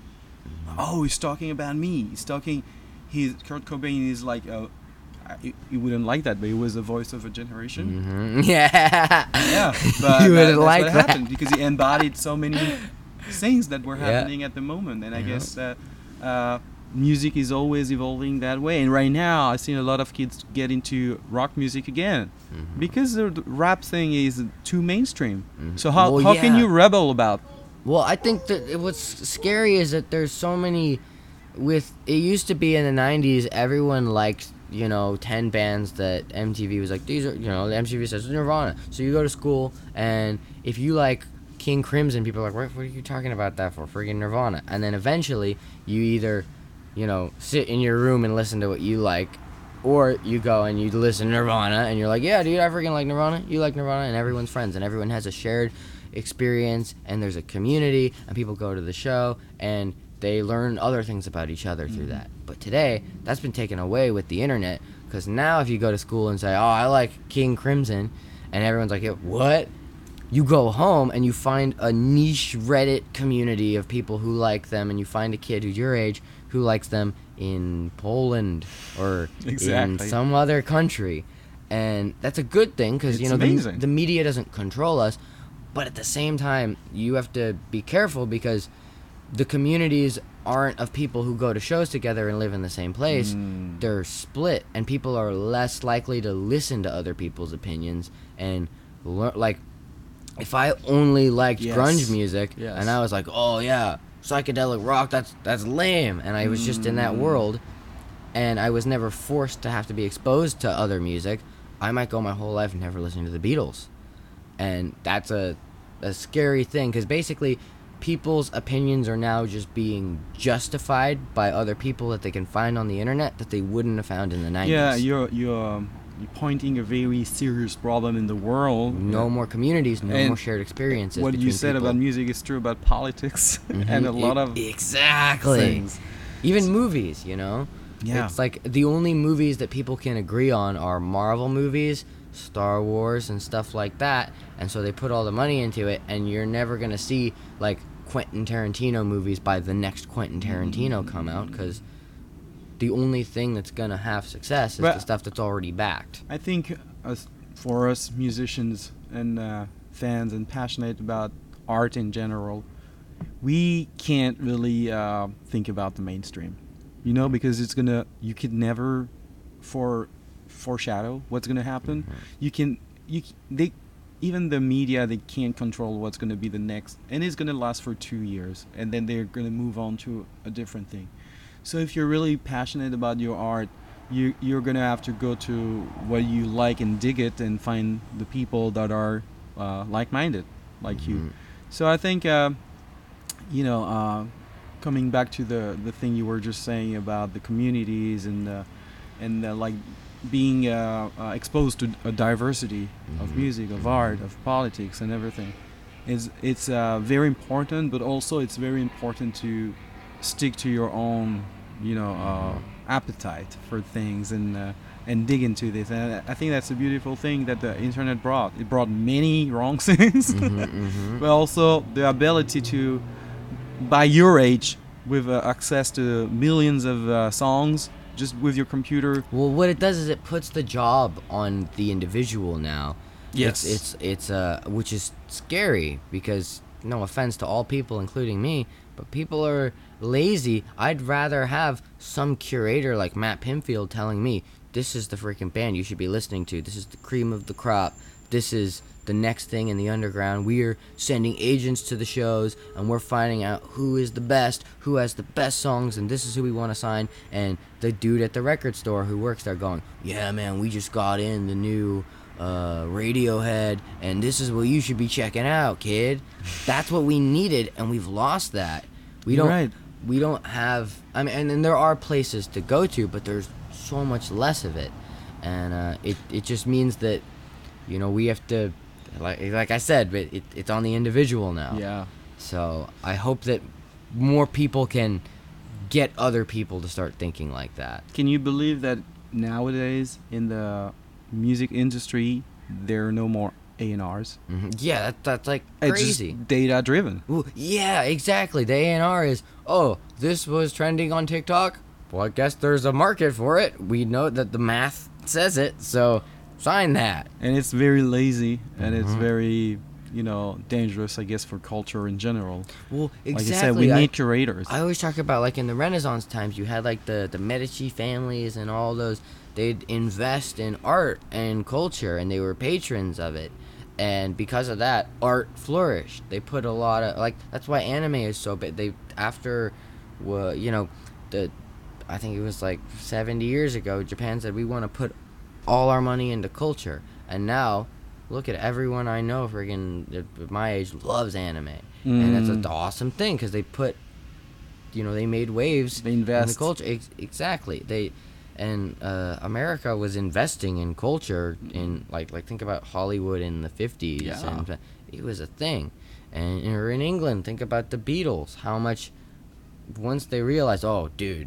Oh, he's talking about me. He's talking. He's Kurt Cobain is like a. I- You wouldn't like that, but he was the voice of a generation. Mhm. Yeah. Yeah, but you that- wouldn't that's like what that. happened because he embodied so many things that were Yeah. happening at the moment, and I Yeah. guess uh, uh, music is always evolving that way. And right now, I've seen a lot of kids get into rock music again Mhm. because the the rap thing is too mainstream. Mhm. So how Well, how can yeah. you rebel about? Well, I think that it- what's scary is that there's so many. With it used to be in the nineties, everyone liked you know ten bands that M T V was like these are you know M T V says Nirvana. So you go to school and if you like King Crimson, people are like, what, what are you talking about that for? Freaking Nirvana. And then eventually you either you know sit in your room and listen to what you like, or you go and you listen to Nirvana and you're like, yeah, dude, I freaking like Nirvana. You like Nirvana, and everyone's friends and everyone has a shared experience and there's a community and people go to the show and they learn other things about each other through that. But today, that's been taken away with the internet because now if you go to school and say, oh, I like King Crimson, and everyone's like, yeah, what? You go home and you find a niche Reddit community of people who like them, and you find a kid who's your age who likes them in Poland or Exactly. in some other country. And that's a good thing because, you It's know, the, amazing. the media doesn't control us. But at the same time, you have to be careful because the communities aren't of people who go to shows together and live in the same place. Mm. They're split, and people are less likely to listen to other people's opinions and learn. Like, if I only liked Yes. grunge music Yes. and I was like, oh yeah, psychedelic rock, that's that's lame, and I was just in that Mm. world, and I was never forced to have to be exposed to other music, I might go my whole life never listening to the Beatles. And that's a, a scary thing because basically people's opinions are now just being justified by other people that they can find on the internet that they wouldn't have found in the nineties. Yeah, you're you're um, you're pointing a very serious problem in the world. No more communities, no And more shared experiences. What you between said people. about music is true about politics and a Mhm. lot E- of exactly things. even movies, you know. Yeah. It's like the only movies that people can agree on are Marvel movies, Star Wars, and stuff like that. And so they put all the money into it, and you're never gonna see like Quentin Tarantino movies by the next Quentin Tarantino come out because the only thing that's gonna have success is But- the stuff that's already backed. I think as for us musicians and uh, fans and passionate about art in general, we can't really uh, think about the mainstream, you know, because it's gonna you could never for foreshadow what's gonna happen. You can you c- they even the media, they can't control what's gonna be the next, and it's gonna last for two years, and then they're gonna move on to a different thing. So if you're really passionate about your art, you you're gonna have to go to what you like and dig it and find the people that are uh, like-minded like you. Mhm. So I think uh, you know uh, coming back to the the thing you were just saying about the communities and uh, and uh, like being uh, uh, exposed to a diversity of Mhm. music, of art, of politics, and everything is it's uh, very important. But also it's very important to stick to your own, you know, uh, appetite for things and uh, and dig into this. And I think that's a beautiful thing that the internet brought. It brought many wrong things, Mhm, mhm. but also the ability to, by your age, with uh, access to millions of uh, songs, just with your computer. Well, what it does is it puts the job on the individual now. Yes. It's it's it's uh which is scary because no offense to all people including me, but people are lazy. I'd rather have some curator like Matt Pinfield telling me this is the freaking band you should be listening to. This is the cream of the crop. This is the next thing in the underground. We're sending agents to the shows and we're finding out who is the best, who has the best songs, and this is who we want to sign. And the dude at the record store who works there going, yeah, man, we just got in the new uh, Radiohead, and this is what you should be checking out, kid. That's what we needed, and we've lost that. We You're don't. right. We don't have. I mean, and, and there are places to go to, but there's so much less of it. and uh, it it just means that, you know, we have to, like like I said, but it, it's on the individual now. Yeah. So I hope that more people can get other people to start thinking like that. Can you believe that nowadays in the music industry there are no more A and R's? hmm Yeah, that, that's like It's crazy. just data driven. Ooh, yeah, exactly. The A and R is, oh, this was trending on TikTok. Well, I guess there's a market for it. We know that the math says it, so sign that. And it's very lazy and it's Mhm. very, you know, dangerous, I guess, for culture in general. Well, exactly. Like you said, we I- need curators. I always talk about, like, in the Renaissance times, you had like the the Medici families and all those. They'd invest in art and culture, and they were patrons of it. And because of that, art flourished. They put a lot of, like, that's why anime is so big. They after, well, you know, the I think it was like seventy years ago, Japan said we want to put all our money into culture, and now. Look at everyone I know, friggin' at my age, loves anime, and that's an Mm. awesome thing because they put, you know, they made waves They in the invest. culture. Ex- exactly, they, and uh, America was investing in culture in like like think about Hollywood in the fifties, Yeah. and it was a thing, and or in England, think about the Beatles. How much once they realized, oh, dude,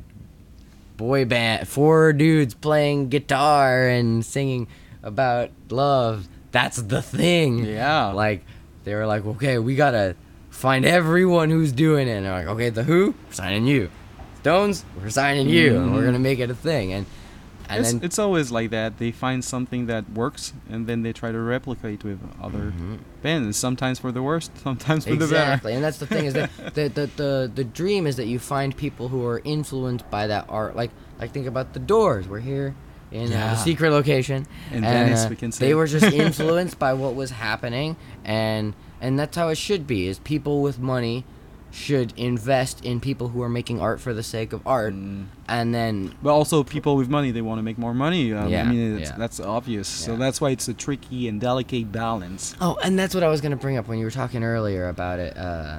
boy band, four dudes playing guitar and singing about love. That's the thing. Yeah. Like, they were like, okay, we gotta find everyone who's doing it. And they're like, okay, The Who, we're signing you. Stones, we're signing you. And we're Mhm. gonna make it a thing. And and It's, then it's always like that. They find something that works and then they try to replicate with other Mhm. bands. Sometimes for the worst, sometimes for the better. Exactly, and that's the thing is that the, the the the dream is that you find people who are influenced by that art. Like like think about the Doors. We're here in uh, Yeah. the secret location, In and, Venice, uh, we can say. they were just influenced by what was happening, and and that's how it should be. Is people with money should invest in people who are making art for the sake of art, Mm. and then But also, people with money, they want to make more money. Um, Yeah, I mean, it's, yeah. that's obvious. So Yeah. that's why it's a tricky and delicate balance. oh, and that's what I was gonna bring up when you were talking earlier about it. Uh,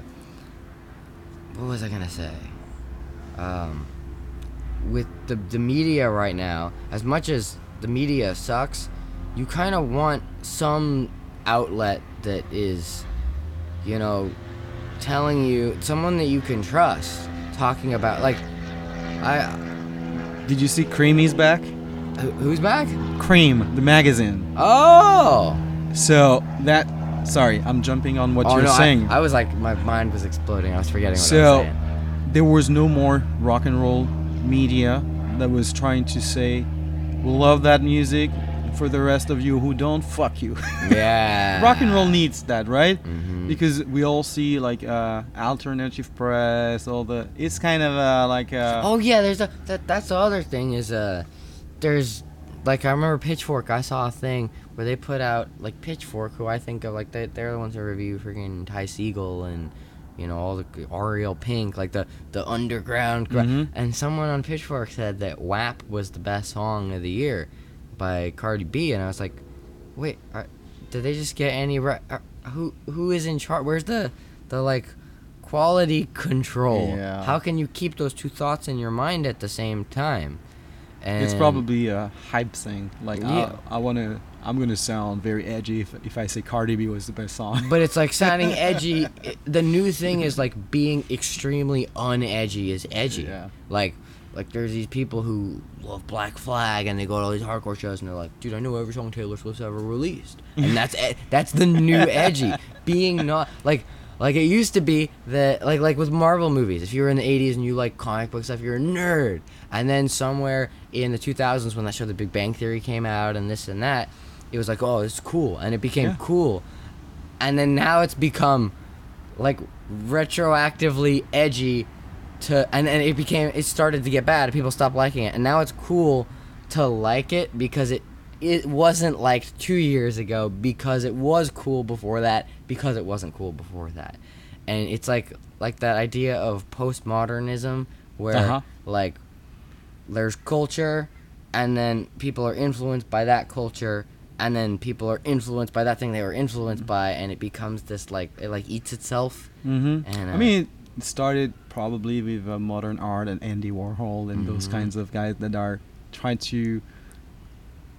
what was I gonna say? Um, with the the media right now, as much as the media sucks, you kind of want some outlet that is, you know, telling you someone that you can trust, talking about like, I Did you see Creamy's back? who- who's back? Cream, the magazine. Oh, So that, sorry, I'm jumping on what oh you're no, I, saying. I was like, my mind was exploding. I was forgetting what I was So saying. there was no more rock and roll media that was trying to say, we love that music. For the rest of you who don't, fuck you. Yeah. Rock and roll needs that, right? Mhm. Because we all see like uh, alternative press, all the. It's kind of uh, like. Uh, Oh yeah, there's a that. That's the other thing is uh, there's like I remember Pitchfork. I saw a thing where they put out like Pitchfork, who I think of like they they're the ones that review freaking Ty Segall and you know all the Ariel Pink, like the the underground. gra- Mhm. And someone on Pitchfork said that W A P was the best song of the year by Cardi B, and I was like, wait, are, did they just get any right? Are, who who is in charge? Where's the the like quality control? Yeah. How can you keep those two thoughts in your mind at the same time? And It's probably a hype thing. Like Yeah. I, I want to. I'm gonna sound very edgy if, if I say Cardi B was the best song. But it's like sounding edgy. It- the new thing is like being extremely unedgy is edgy. Yeah. Like like there's these people who love Black Flag and they go to all these hardcore shows and they're like, dude, I know every song Taylor Swift's ever released, and that's ed- that's the new edgy. Being not like like it used to be that like like with Marvel movies, if you were in the eighties and you like comic book stuff, you're a nerd. And then somewhere in the two thousands when that show The Big Bang Theory came out and this and that, it was like, oh, it's cool, and it became Yeah. cool. And then now it's become like retroactively edgy to and, and it became it started to get bad. People stopped liking it, and now it's cool to like it because it it wasn't liked two years ago because it was cool before that because it wasn't cool before that. And it's like like that idea of postmodernism where Uh-huh. like there's culture and then people are influenced by that culture and then people are influenced by that thing they were influenced by, and it becomes this like it like eats itself. hmm And, I uh, mean, it started probably with uh, modern art and Andy Warhol and those Mhm. kinds of guys that are trying to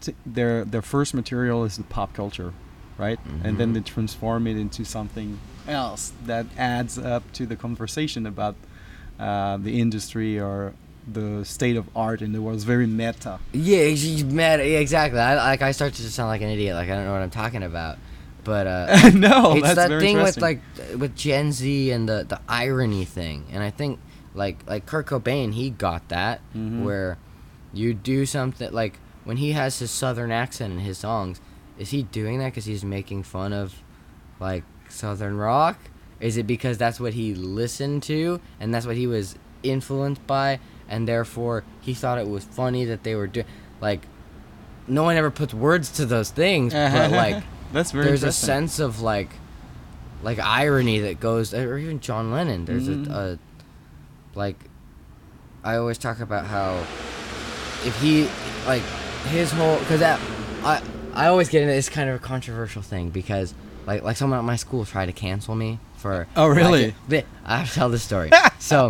t- their their first material is the pop culture, right? And then Mhm. they transform it into something else that adds up to the conversation about uh, the industry or the state of art in the world. It's very meta. Yeah, she's mad. Yeah, exactly. I like. I start to just sound like an idiot. Like I don't know what I'm talking about. But uh, No, it's that's that very thing with interesting. like th- with Gen Z and the the irony thing. And I think like like Kurt Cobain, he got that Mhm. where you do something like when he has his southern accent in his songs. Is he doing that because he's making fun of like southern rock? Is it because that's what he listened to and that's what he was influenced by, and therefore he thought it was funny that they were doing like no one ever puts words to those things, but like That's very there's a interesting. sense of like like irony that goes, or even John Lennon, there's Mhm. a, a like I always talk about how if he like his whole because that I I always get into this kind of a controversial thing because like like someone at my school tried to cancel me for Oh, really? I, I have to tell this story. So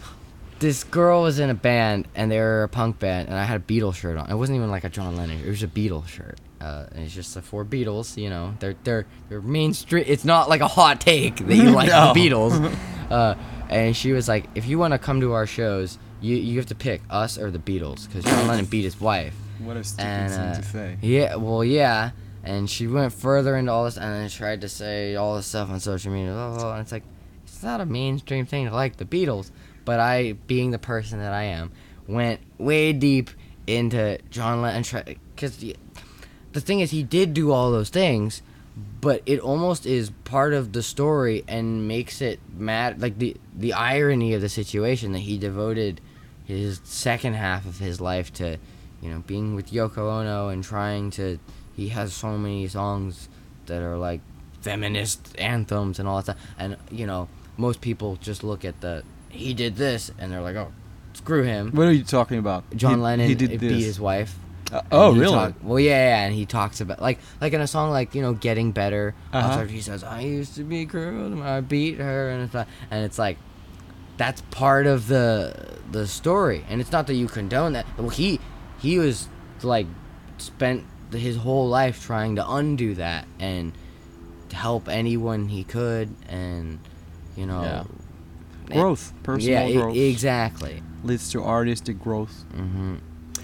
this girl was in a band and they were a punk band and I had a Beatles shirt on. It wasn't even like a John Lennon. It was a Beatles shirt. Uh, and it's just the four Beatles. You know, they're they're they're mainstream. It's not like a hot take that you like No. the Beatles. Uh, and she was like, if you want to come to our shows, you you have to pick us or the Beatles because John Lennon beat his wife. What a stupid And thing uh, to say. yeah, well, yeah. And she went further into all this and then tried to say all this stuff on social media. Blah, blah, blah. And it's like, it's not a mainstream thing to like the Beatles. But I, being the person that I am, went way deep into John Lennon. Because the, the thing is, he did do all those things, but it almost is part of the story and makes it mad. Like the, the irony of the situation that he devoted his second half of his life to, you know, being with Yoko Ono and trying to. He has so many songs that are like feminist anthems and all that stuff. And, you know, most people just look at the, he did this, and they're like, oh, screw him. What are you talking about? John He- Lennon He did beat this. his wife. Uh, And oh, he really? talk- well, yeah, yeah, and he talks about, like, like in a song like, you know, Getting Better, Uh-huh. also he says, I used to be cruel, I beat her, and it's, like, and it's like, that's part of the the story. And it's not that you condone that. Well, he, he was, like, spent his whole life trying to undo that and to help anyone he could, and, you know. Yeah. and- Growth, personal yeah, e- growth exactly. leads to artistic growth. Mm-hmm.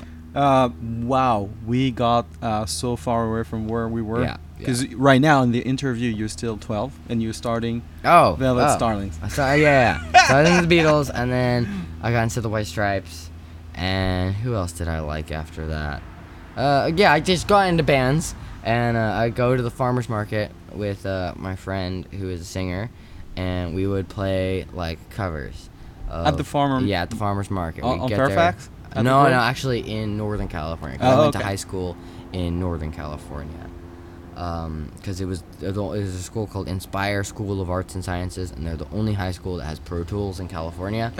Uh, wow, we got uh, so far away from where we were. Yeah, Because right now in the interview you're still twelve and you're starting Oh, Velvet oh. Starlings. I saw, yeah, yeah. So I was into the Beatles, and then I got into the White Stripes, and who else did I like after that? Uh, yeah, I just got into bands, and uh, I go to the farmers market with uh, my friend who is a singer, and we would play like covers. At the of- farmer- Yeah, at the farmers market. On- We'd on get Fairfax? There. At the No, Grove? no, actually in Northern California. 'cause Oh, I went okay. to high school in Northern California. Because it was it was a school called Inspire School of Arts and Sciences, and they're the only high school that has Pro Tools in California.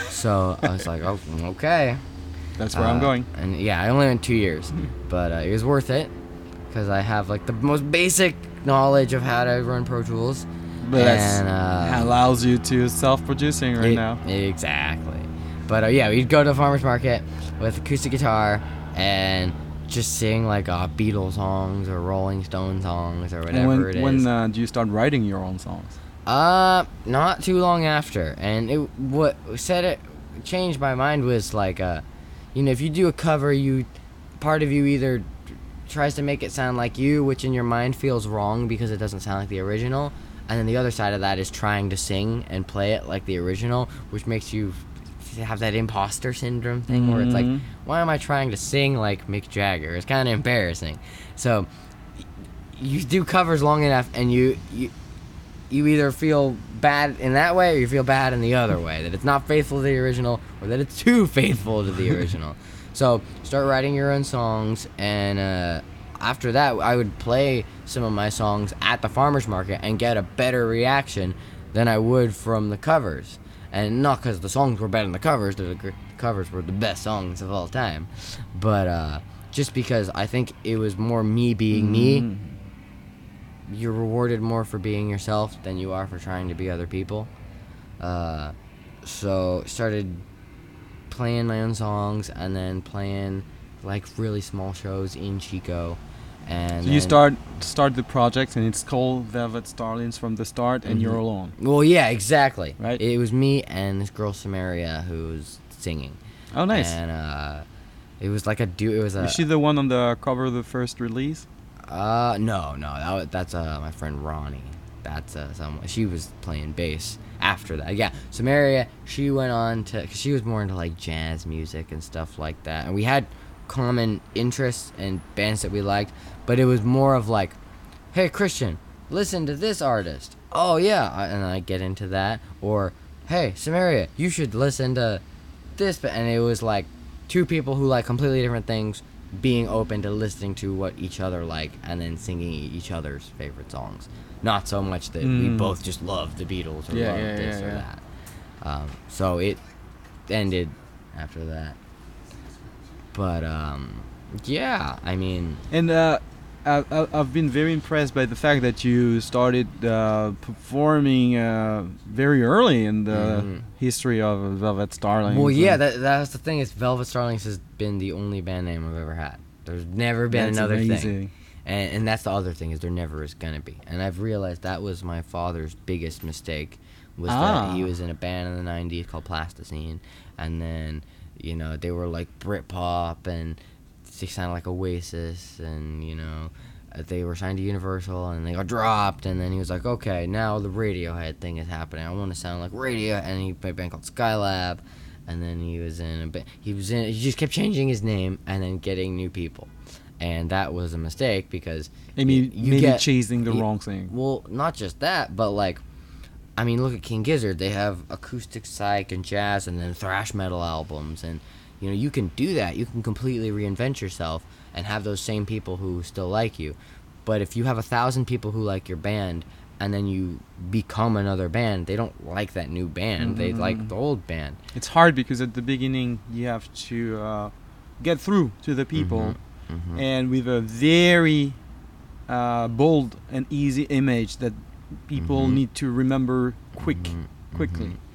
So I was like, oh, okay. That's where I'm Uh, going. And yeah, I only went two years, but uh, it was worth it because I have like the most basic knowledge of how to run Pro Tools. But that's and, uh, allows you to self-producing right E- now. Exactly. But uh, yeah, we'd go to the farmer's market with acoustic guitar and just sing like uh, Beatles songs or Rolling Stone songs or whatever when it is. when uh, do you start writing your own songs? Uh, not too long after, and it what said it changed my mind was like uh, you know, if you do a cover, you part of you either tries to make it sound like you, which in your mind feels wrong because it doesn't sound like the original, and then the other side of that is trying to sing and play it like the original, which makes you have that imposter syndrome thing where it's like, Mhm. why am I trying to sing like Mick Jagger? It's kind of embarrassing. So y- you do covers long enough, and you you you either feel bad in that way or you feel bad in the other way, that it's not faithful to the original or that it's too faithful to the original. So start writing your own songs, and uh, after that I would play some of my songs at the farmer's market and get a better reaction than I would from the covers. And not because the songs were better than the covers, the gr- covers were the best songs of all time, but uh, just because I think it was more me being me. Mhm. You're rewarded more for being yourself than you are for trying to be other people. Uh, so started playing my own songs and then playing like really small shows in Chico. And So you then- start start the project, and it's called Velvet Starlings from the start, and Mhm. you're alone. Well, yeah, exactly. Right. It was me and this girl Samaria who was singing. Oh, nice. And uh, it was like a do. It was a. Is she the one on the cover of the first release? Uh, no, no, that was, that's uh my friend Ronnie. That's uh someone. She was playing bass after that. Yeah, Samaria. She went on to, cause she was more into like jazz music and stuff like that, and we had common interests and bands that we liked, but it was more of like, hey Christian, listen to this artist. Oh yeah, I- and I get into that. Or hey Samaria, you should listen to this. ba-" And it was like two people who like completely different things being open to listening to what each other like and then singing e- each other's favorite songs. Not so much that we Mm. both just love the Beatles or Yeah, love yeah, this yeah, or yeah. that. Um, so it ended after that. But um, yeah, I mean, And uh, I, I- I've been very impressed by the fact that you started uh, performing uh, very early in the Mhm. history of Velvet Starlings. well, yeah, and that that's the thing. Is Velvet Starlings has been the only band name I've ever had. There's never been that's another thing. amazing. And, and that's the other thing, is there never is gonna be. And I've realized that was my father's biggest mistake, was Ah. that he was in a band in the nineties called Plasticine, and then, you know, they were like Britpop, and they sounded like Oasis, and, you know, uh, they were signed to Universal, and they got dropped, and then he was like, okay, now the Radiohead thing is happening. I want to sound like Radio, and he played a band called Skylab, and then he was in a band, he was in, he just kept changing his name, and then getting new people. And that was a mistake, because I mean, you maybe get- chasing the you- wrong thing. well, not just that, but like, I mean, look at King Gizzard. They have acoustic psych and jazz, and then thrash metal albums, and you know, you can do that. You can completely reinvent yourself and have those same people who still like you. But if you have a thousand people who like your band, and then you become another band, they don't like that new band. They like the old band. It's hard because at the beginning you have to uh, get through to the people, Mhm. and with a very uh, bold and easy image that people Mhm. need to remember quick, Mhm. quickly. Mhm.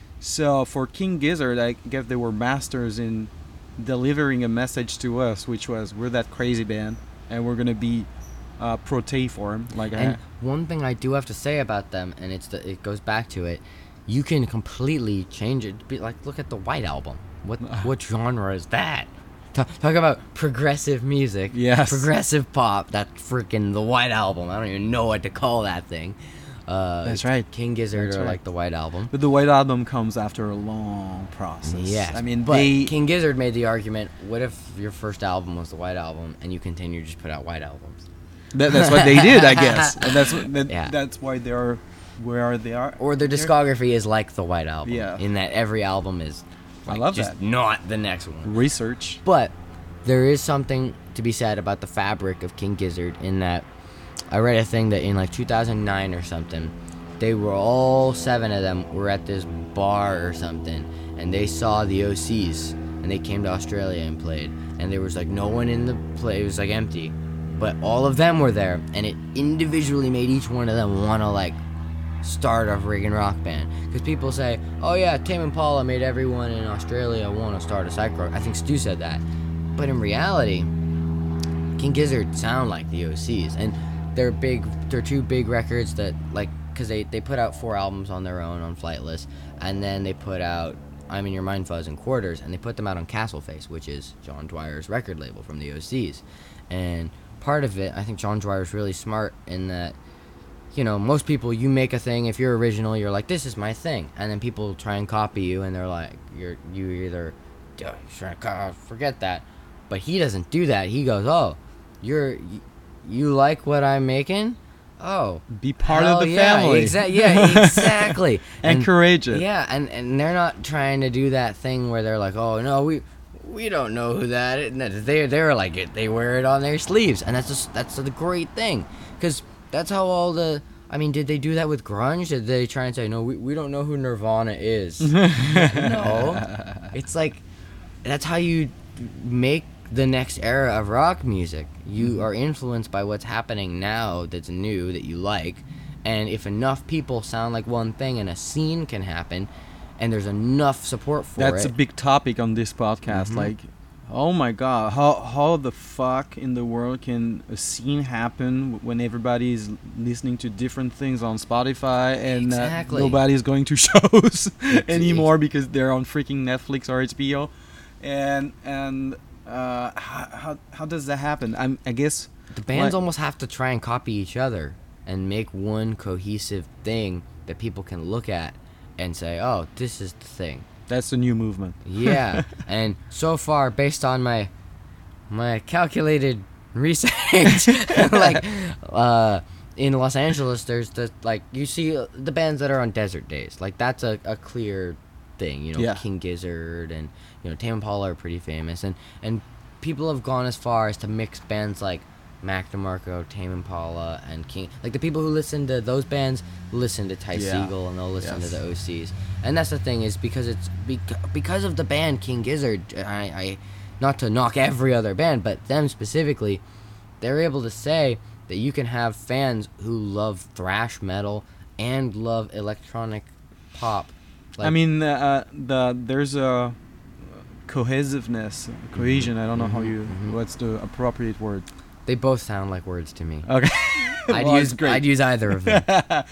So for King Gizzard, I guess they were masters in delivering a message to us, which was, we're that crazy band, and we're gonna be uh, proteiform. Like And I, one thing I do have to say about them, and it's the, it goes back to it, you can completely change it. Be like, look at the White Album. What what genre is that? Talk, talk about progressive music. Yes. Progressive pop. That's freaking the White Album. I don't even know what to call that thing. Uh, That's right. King Gizzard That's or right. like the White Album. but the White Album comes after a long process. Yes. I mean, but they. King Gizzard made the argument, what if your first album was the White Album and you continue to just put out White Albums? That, that's what they did, I guess. And that's what, that, Yeah. that's why they are where they are. Or their discography is like the White Album. Yeah. In that every album is I like, love just that. not the next one. Research. But there is something to be said about the fabric of King Gizzard, in that I read a thing that in like two thousand nine or something, they were all seven of them were at this bar or something, and they saw the O Cs, and they came to Australia and played, and there was like no one in the play, it was like empty, but all of them were there, and it individually made each one of them want to like start a friggin' rock band. Because people say, oh yeah, Tame Impala made everyone in Australia want to start a psych rock. I think Stu said that. But in reality, King Gizzard sound like the O Cs. And they're big, they're two big records that, like, because they, they put out four albums on their own on Flightless. And then they put out I'm in Your Mind Fuzz and Quarters. And they put them out on Castleface, which is John Dwyer's record label from the O Cs. And part of it, I think John Dwyer's really smart in that, you know, most people, you make a thing, if you're original, you're like, this is my thing. And then people try and copy you, and they're like, you're you either, "Duh, sure, uh, forget that. But he doesn't do that. He goes, oh, you're, you, you like what I'm making? Oh. Be part hell of the yeah, family. Exa- yeah, exactly. Encourage it. Yeah, and, and they're not trying to do that thing where they're like, oh, no, we we don't know who that is. No, They, they're like, it. They wear it on their sleeves. And that's just, that's the great thing. Because that's how all the... I mean, did they do that with grunge? Did they try and say, no, we, we don't know who Nirvana is? No. It's like, that's how you make the next era of rock music. You are influenced by what's happening now that's new, that you like. And if enough people sound like one thing and a scene can happen, and there's enough support for That's it... a big topic on this podcast. Mhm. Like, Oh my god, how how the fuck in the world can a scene happen when everybody's listening to different things on Spotify and Exactly. uh, nobody's going to shows It's- anymore because they're on freaking Netflix or H B O, and and uh, how, how how does that happen? I'm I guess The bands What? almost have to try and copy each other and make one cohesive thing that people can look at and say, "Oh, this is the thing." that's the new movement. Yeah, and so far, based on my my calculated research, like uh, in Los Angeles, there's the like you see uh, the bands that are on desert days. Like that's a, a clear thing, you know. Yeah. King Gizzard and you know Tame Impala are pretty famous, and and people have gone as far as to mix bands like Mac DeMarco, Tame Impala, and King. Like the people who listen to those bands listen to Ty Yeah. Segall and they'll listen Yes. to the O Cs. And that's the thing is because it's bec- because of the band King Gizzard. I, I not to knock every other band, but them specifically, they're able to say that you can have fans who love thrash metal and love electronic pop. I mean, uh, the there's a cohesiveness, cohesion. I don't know how you. mhm. What's the appropriate word? They both sound like words to me. Okay. I'd Well, use it's great. I'd use either of them.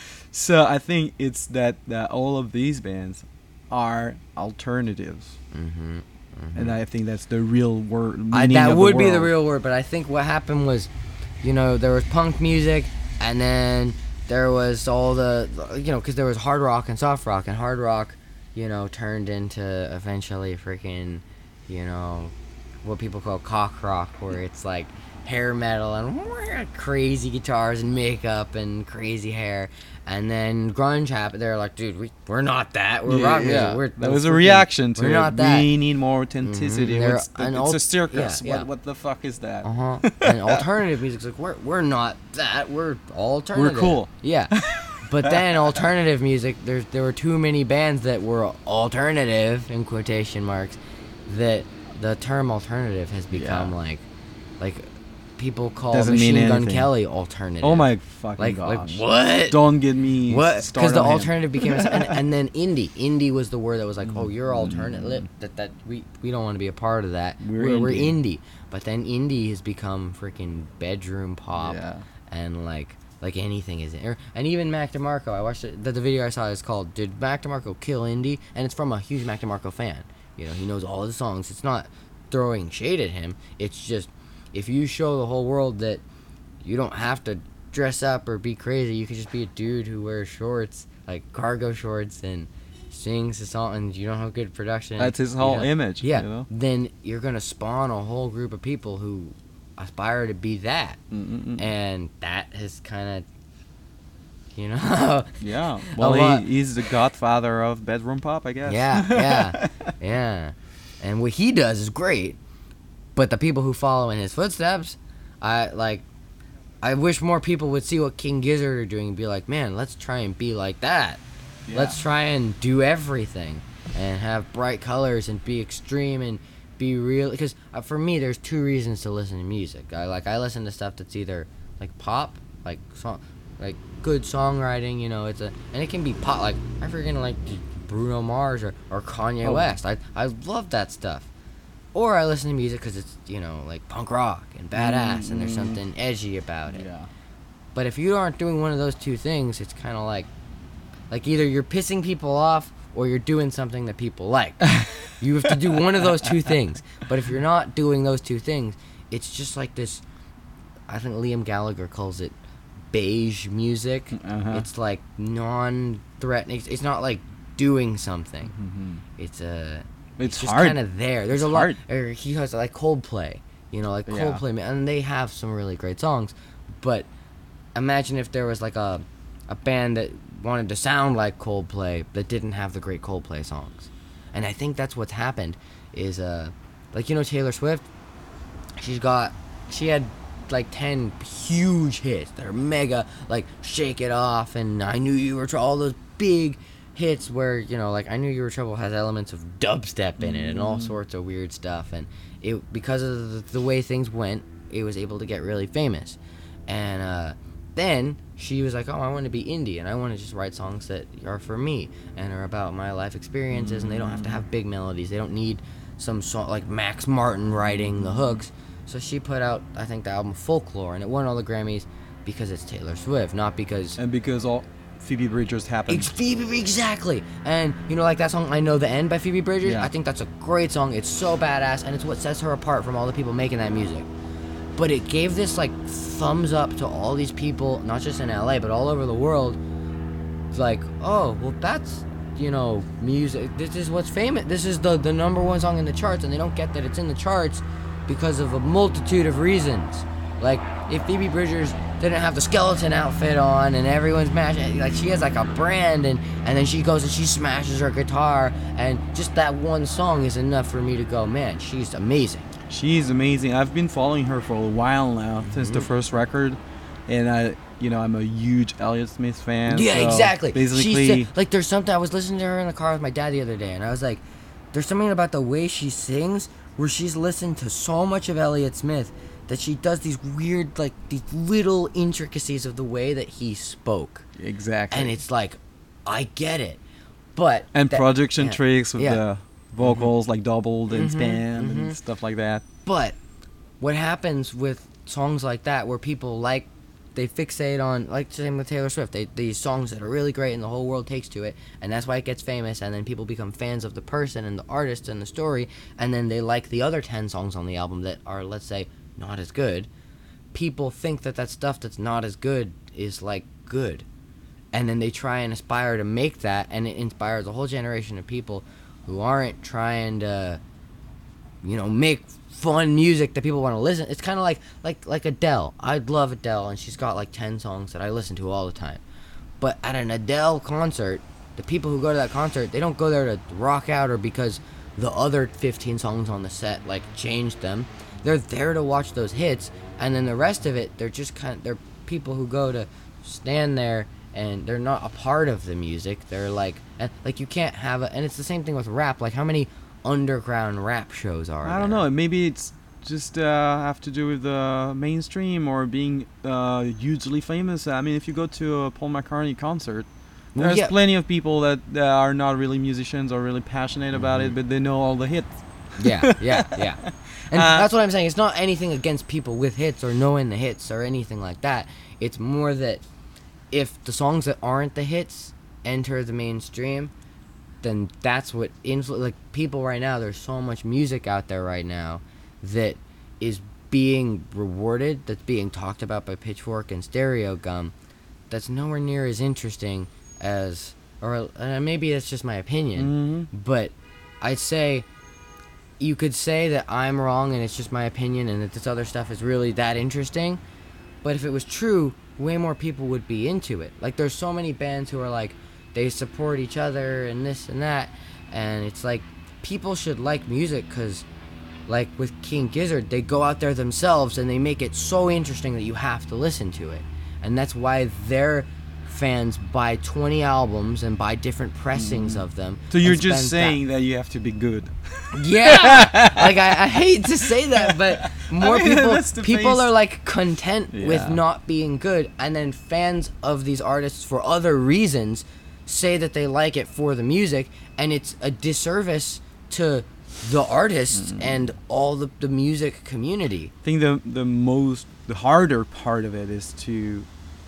So I think it's that, that all of these bands are alternatives, hmm and I think that's the real word. I, meaning that of would be the world. real word, but I think what happened was, you know, there was punk music, and then there was all the, you know, because there was hard rock and soft rock, and hard rock, you know, turned into eventually freaking, you know, what people call cock rock, where it's like hair metal and crazy guitars and makeup and crazy hair. And then grunge happened. They're like, dude, we, we're not that. We're Yeah, rock music. yeah. We're, that we're was a freaking- reaction to we're it. not that. We need more authenticity. Mhm. They're What's the- an it's alt- a circus. yeah, yeah. What what the fuck is that? Uh-huh. And alternative music's like, we're, we're not that. We're alternative. cool. Yeah. But then alternative music, there's there were too many bands that were alternative, in quotation marks, that the term alternative has become Yeah. like, like, people call Doesn't mean Machine Gun anything. Kelly alternative. Oh my fucking Like, gosh! like what? Don't get me What? started Because the on him. alternative became, a, and, and then indie. Indie was the word that was like, oh, you're Mm. alternative. That that we we don't want to be a part of that. We're We're, we're indie. indie. But then indie has become freaking bedroom pop, Yeah. and like like anything is. Or, and even Mac DeMarco. I watched it, the, the video I saw is called "Did Mac DeMarco Kill Indie?" And it's from a huge Mac DeMarco fan. You know, he knows all the songs. It's not throwing shade at him. It's just if you show the whole world that you don't have to dress up or be crazy, you could just be a dude who wears shorts, like cargo shorts, and sings a song, and you don't have good production. That's his you whole know- image. Yeah. You know? Then you're gonna spawn a whole group of people who aspire to be that, Mm-mm-mm. and that has kind of, you know. Yeah. Well, lot. he, he's the godfather of bedroom pop, I guess. Yeah, yeah, yeah. And what he does is great, but the people who follow in his footsteps, I like. I wish more people would see what King Gizzard are doing and be like, man, let's try and be like that. Yeah. Let's try and do everything and have bright colors and be extreme and be real. Because uh, for me, there's two reasons to listen to music. I like I listen to stuff that's either like pop, like song, like good songwriting. You know, it's a and it can be pop. Like I freaking like Bruno Mars or, or Kanye Oh. West. I I love that stuff. Or I listen to music because it's, you know, like punk rock and badass and there's Mm. something edgy about it. Yeah. But if you aren't doing one of those two things, it's kind of like, like either you're pissing people off or you're doing something that people like. You have to do one of those two things. But if you're not doing those two things, it's just like this, I think Liam Gallagher calls it beige music. Uh-huh. It's like non-threatening. It's, it's not like doing something. Mhm. It's a... It's, just hard. kind of there. There's It's a lot. hard. Or he has like Coldplay, you know, like Yeah. Coldplay, and they have some really great songs. But imagine if there was like a a band that wanted to sound like Coldplay that didn't have the great Coldplay songs. And I think that's what's happened. Is uh, like you know Taylor Swift. She's got she had like ten huge hits that are mega, like Shake It Off and I Knew You Were Trouble, all those big hits where, you know, like I Knew You Were Trouble has elements of dubstep in it and all sorts of weird stuff, and it because of the, the way things went, it was able to get really famous. And uh, then she was like, oh, I want to be indie and I want to just write songs that are for me and are about my life experiences, and they don't have to have big melodies, they don't need some song like Max Martin writing the hooks. So she put out, I think, the album Folklore, and it won all the Grammys because it's Taylor Swift, not because And because all Phoebe Bridgers happened. it's Phoebe, exactly. And you know, like that song "I Know the End" by Phoebe Bridgers. Yeah. I think that's a great song. It's so badass, and it's what sets her apart from all the people making that music. But it gave this like thumbs up to all these people, not just in L A, but all over the world. It's like, oh, well, that's, you know, music. This is what's famous. This is the the number one song in the charts, and they don't get that it's in the charts because of a multitude of reasons. Like, if Phoebe Bridgers didn't have the skeleton outfit on and everyone's mashing, like, she has like a brand, and and then she goes and she smashes her guitar, and just that one song is enough for me to go, man, she's amazing. She's amazing. I've been following her for a while now, mm-hmm. since the first record, and I, you know, I'm a huge Elliott Smith fan. Yeah, so exactly. Basically, She said, like, there's something, I was listening to her in the car with my dad the other day, and I was like, there's something about the way she sings where she's listened to so much of Elliott Smith that she does these weird, like, these little intricacies of the way that he spoke. Exactly. And it's like, I get it. But and that, production yeah, tricks with yeah. the vocals, mm-hmm. like doubled and Mm-hmm, span mm-hmm. and stuff like that. But what happens with songs like that, where people like, they fixate on, like same with Taylor Swift, they, these songs that are really great and the whole world takes to it, and that's why it gets famous, and then people become fans of the person and the artist and the story, and then they like the other ten songs on the album that are, let's say, not as good. People think that that stuff that's not as good is, like, good. And then they try and aspire to make that, and it inspires a whole generation of people who aren't trying to, you know, make fun music that people want to listen. It's kind of like, like like Adele. I love Adele, and she's got like ten songs that I listen to all the time. But at an Adele concert, the people who go to that concert, they don't go there to rock out or because the other fifteen songs on the set like changed them. They're there to watch those hits, and then the rest of it, they're just kind of, they're people who go to stand there, and they're not a part of the music. They're like, and, like you can't have a, and it's the same thing with rap. Like, how many underground rap shows are I don't there? know. Maybe it's just uh, have to do with the mainstream or being uh, hugely famous. I mean, if you go to a Paul McCartney concert, Well, there's yeah. plenty of people that, that are not really musicians or really passionate about Mhm. it, but they know all the hits. Yeah, yeah, yeah. And Uh, that's what I'm saying. It's not anything against people with hits or knowing the hits or anything like that. It's more that if the songs that aren't the hits enter the mainstream, then that's what influ- like people right now, there's so much music out there right now that is being rewarded, that's being talked about by Pitchfork and Stereo Gum, that's nowhere near as interesting as, or uh, maybe that's just my opinion, Mhm. but I'd say you could say that I'm wrong and it's just my opinion and that this other stuff is really that interesting, but if it was true, way more people would be into it. Like, there's so many bands who are like, they support each other and this and that, and it's like, people should like music because, like with King Gizzard, they go out there themselves and they make it so interesting that you have to listen to it, and that's why their fans buy twenty albums and buy different pressings of them. So you're and just spend that- saying that you have to be good. yeah, like I, I hate to say that, but more I mean, people that's the people face. are like content with Yeah. not being good, and then fans of these artists for other reasons say that they like it for the music, and it's a disservice to the artists Mm. and all the, the music community. I think the the most the harder part of it is to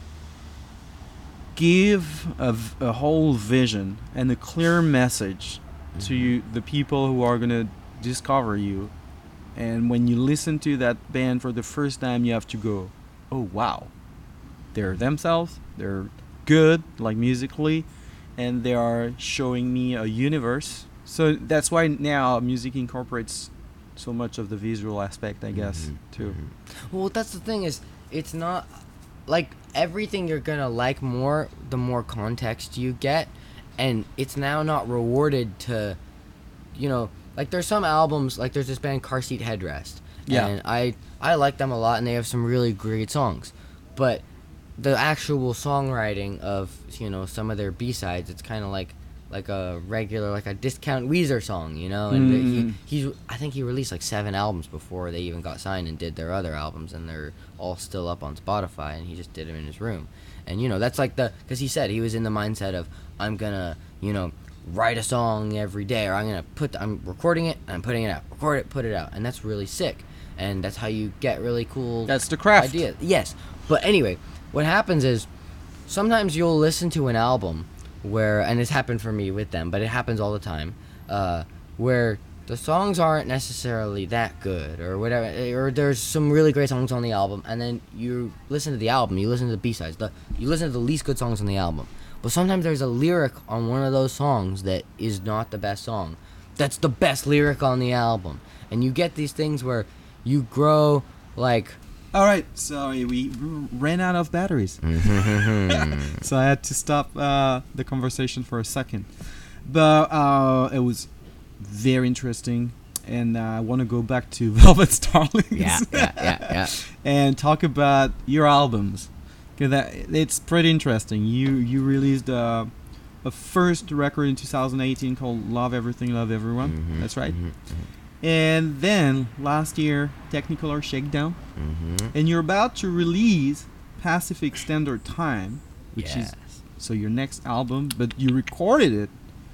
give a, v- a whole vision and a clear message to you, the people who are gonna discover you, and when you listen to that band for the first time, you have to go, oh wow, they're themselves, they're good like musically, and they are showing me a universe. So that's why now music incorporates so much of the visual aspect, I guess, too. Well, that's the thing is, it's not like everything you're gonna like more the more context you get, and it's now not rewarded to, you know, like there's some albums, like there's this band Car Seat Headrest, Yeah. and I I like them a lot, and they have some really great songs, but the actual songwriting of, you know, some of their B-sides, it's kind of like like a regular, like a Discount Weezer song, you know, and Mm. he he's I think he released like seven albums before they even got signed and did their other albums, and they're all still up on Spotify, and he just did them in his room. And you know, that's like the, because he said he was in the mindset of, I'm gonna, you know, write a song every day, or I'm gonna put I'm recording it and I'm putting it out, record it, put it out, and that's really sick, and that's how you get really cool That's the craft. ideas. Yes, but anyway, what happens is sometimes you'll listen to an album where, and it's happened for me with them, but it happens all the time, uh, where the songs aren't necessarily that good or whatever, or there's some really great songs on the album, and then you listen to the album, you listen to the B-sides, the, you listen to the least good songs on the album, but sometimes there's a lyric on one of those songs that is not the best song, that's the best lyric on the album, and you get these things where you grow like... All right, sorry, we r- ran out of batteries. So I had to stop uh, the conversation for a second. But uh, it was very interesting, and uh, I want to go back to Velvet Starlings. Yeah, yeah, yeah, yeah. And talk about your albums. 'Cause that it's pretty interesting. You you released uh, a first record in two thousand eighteen called Love Everything, Love Everyone. Mhm, That's right. mhm, And then last year, Technicolor Shakedown. mhm. And you're about to release Pacific Standard Time, which Yes. is so your next album, but you recorded it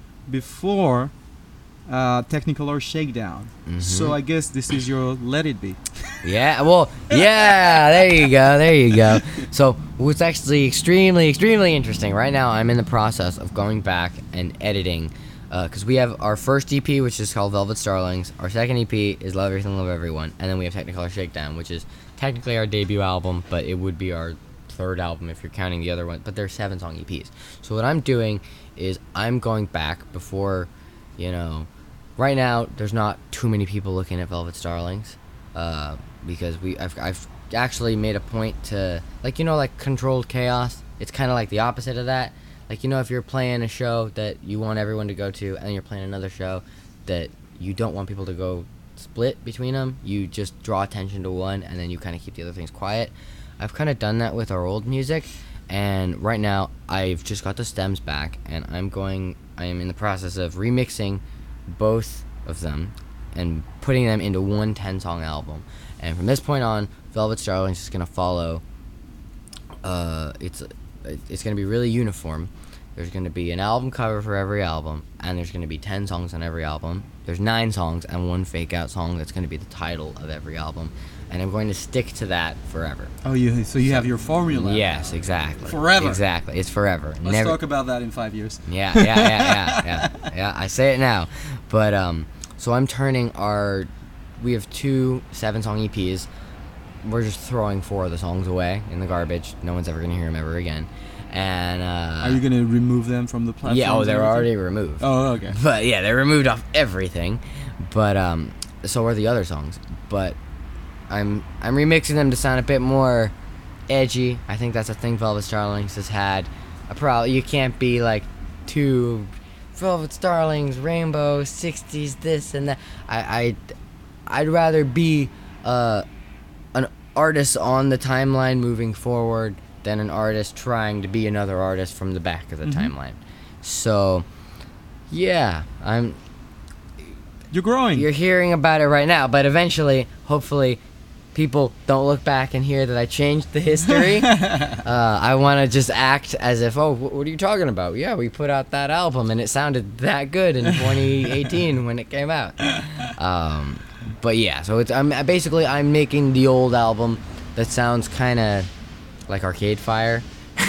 before uh, Technicolor Shakedown. Mhm. So I guess this is your Let It Be. Yeah, well, yeah, there you go, there you go. So, what's actually extremely, extremely interesting, right now I'm in the process of going back and editing, because uh, we have our first E P, which is called Velvet Starlings, our second E P is Love Everything, Love Everyone, and then we have Technicolor Shakedown, which is technically our debut album, but it would be our third album if you're counting the other one, but they're seven song E Ps. So what I'm doing is I'm going back before, you know, right now there's not too many people looking at Velvet Starlings, uh, because we I've, I've actually made a point to, like, you know, like Controlled Chaos, it's kind of like the opposite of that. Like, you know, if you're playing a show that you want everyone to go to, and you're playing another show that you don't want people to go split between them, you just draw attention to one, and then you kind of keep the other things quiet. I've kind of done that with our old music, and right now I've just got the stems back, and I'm going, I am in the process of remixing both of them and putting them into one ten song album. And from this point on, Velvet Starlings is going to follow, uh, it's it's going to be really uniform. There's going to be an album cover for every album, and there's going to be ten songs on every album. There's nine songs and one fake out song that's going to be the title of every album, and I'm going to stick to that forever. Oh, you so you have your formula. Yes, exactly. Forever. Exactly. It's forever. Let's Never. talk about that in five years. Yeah, yeah, yeah, yeah, yeah, yeah. I say it now, but um, so I'm turning our, we have two seven-song E Ps. We're just throwing four of the songs away in the garbage. No one's ever gonna hear them ever again. And uh, Are you gonna remove them from the platform? yeah, oh, they're already removed. Oh, okay. But yeah, they're removed off everything. But um, so are the other songs. But I'm I'm remixing them to sound a bit more edgy. I think that's a thing Velvet Starlings has had. A pro- you can't be like too Velvet Starlings, Rainbow, sixties, this and that. I I I'd rather be uh an artist on the timeline moving forward than an artist trying to be another artist from the back of the Mhm. timeline. So yeah, I'm You're growing. you're hearing about it right now, but eventually, hopefully, people don't look back and hear that I changed the history. uh, I want to just act as if, oh, wh- what are you talking about? Yeah, we put out that album and it sounded that good in twenty eighteen when it came out. Um, but yeah, so it's I'm basically I'm making the old album that sounds kind of like Arcade Fire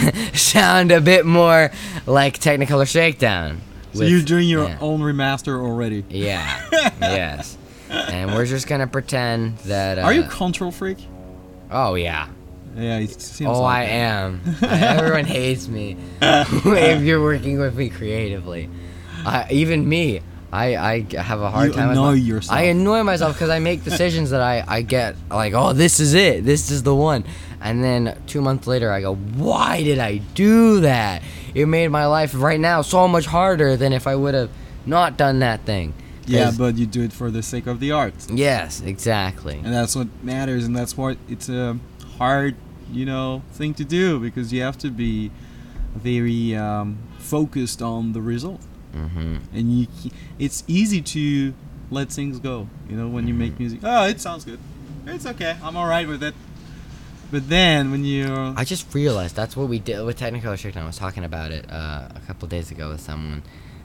sound a bit more like Technicolor Shakedown. so with- you're doing your yeah. own remaster already. Yeah. Yes. And we're just gonna pretend that. Uh, Are you a control freak? Oh yeah. Yeah, it seems Oh, I like it. am. Everyone hates me if you're working with me creatively. I, even me, I, I have a hard You time. with annoy my- yourself. I annoy myself because I make decisions that I, I get like, oh, this is it. This is the one. And then two months later, I go, why did I do that? It made my life right now so much harder than if I would have not done that thing. Yeah, 'Cause- but you do it for the sake of the art, Yes, exactly. and that's what matters, and that's what it's a hard, you know, thing to do because you have to be very um, focused on the result, Mm-hmm. and you, c- it's easy to let things go. You know, when you make music, oh, it sounds good, it's okay, I'm all right with it. But then when you, I just realized that's what we did with Technicolor Shakedown. I was talking about it uh, a couple days ago with someone,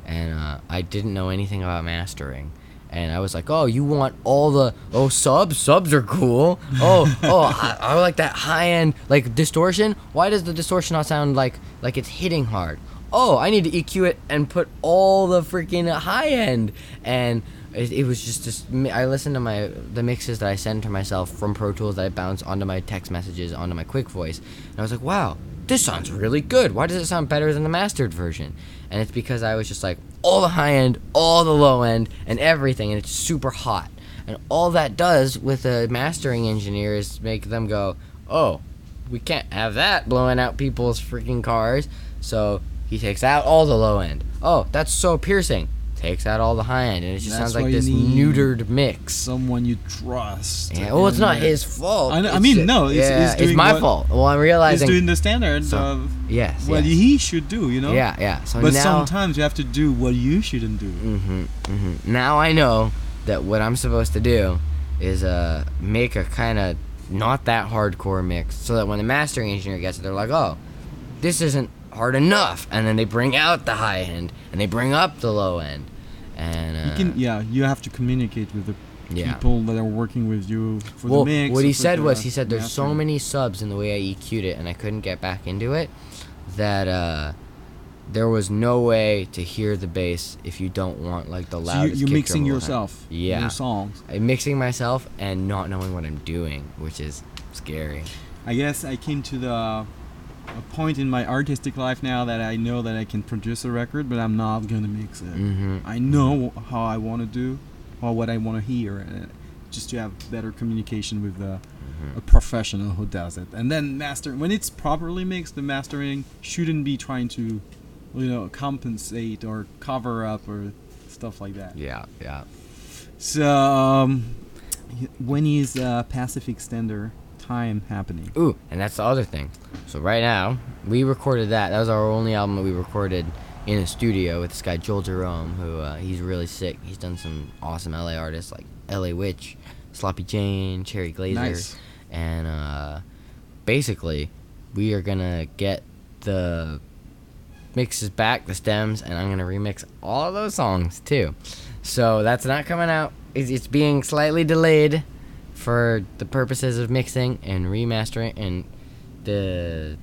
and uh, I didn't know anything about mastering. And I was like, oh, you want all the, oh, subs? Subs are cool. Oh, oh, I, I like that high-end, like, distortion. Why does the distortion not sound like like it's hitting hard? Oh, I need to E Q it and put all the freaking high-end. And it, it was just, just, I listened to my the mixes that I send to myself from Pro Tools that I bounce onto my text messages, onto my Quick Voice. And I was like, wow, this sounds really good. Why does it sound better than the mastered version? And it's because I was just like, all the high end, all the low end, and everything, and it's super hot. And all that does with a mastering engineer is make them go, oh, we can't have that blowing out people's freaking cars. So he takes out all the low end. Oh, that's so piercing. Takes out all the high end, and it just That's sounds like why you this need neutered mix. Someone you trust. Yeah, well, it's not And, uh, his fault. I, know- I It's mean, ju- no, it's, yeah, it's, doing my what- fault. Well, I'm He's realizing. doing the standard So, of yes, what yes. he should do, you know? Yeah, yeah. So But now, sometimes you have to do what you shouldn't do. hmm hmm Now I know that what I'm supposed to do is uh make a kind of not that hardcore mix, so that when the mastering engineer gets it, they're like, oh, this isn't hard enough, and then they bring out the high end and they bring up the low end, and uh, You can, yeah, you have to communicate with the yeah. people that are working with you for Well, the mix. what or he for said the was, he said there's so mastering. many subs in the way I E Q'd it, and I couldn't get back into it, that uh, there was no way to hear the bass if you don't want like the So you, loudest. you're kick mixing drum of all time. yourself. Yeah. Your songs. I'm mixing myself and not knowing what I'm doing, which is scary. I guess I came to the a point in my artistic life now that I know that I can produce a record, but I'm not gonna mix it. Mm-hmm. I know how I want to do, or what I want to hear, and just to have better communication with the, Mm-hmm. a professional who does it. And then master, when it's properly mixed, the mastering shouldn't be trying to, you know, compensate or cover up or stuff like that. Yeah, yeah. So, um, when is uh, Pacific Extender time happening? Ooh, and that's the other thing. So right now, we recorded that. That was our only album that we recorded in a studio with this guy Joel Jerome, who uh, he's really sick. He's done some awesome L A artists like L A Witch, Sloppy Jane, Cherry Glazer, Nice. and uh, basically, we are gonna get the mixes back, the stems, and I'm gonna remix all of those songs too. So that's not coming out. It's, it's being slightly delayed for the purposes of mixing and remastering, and the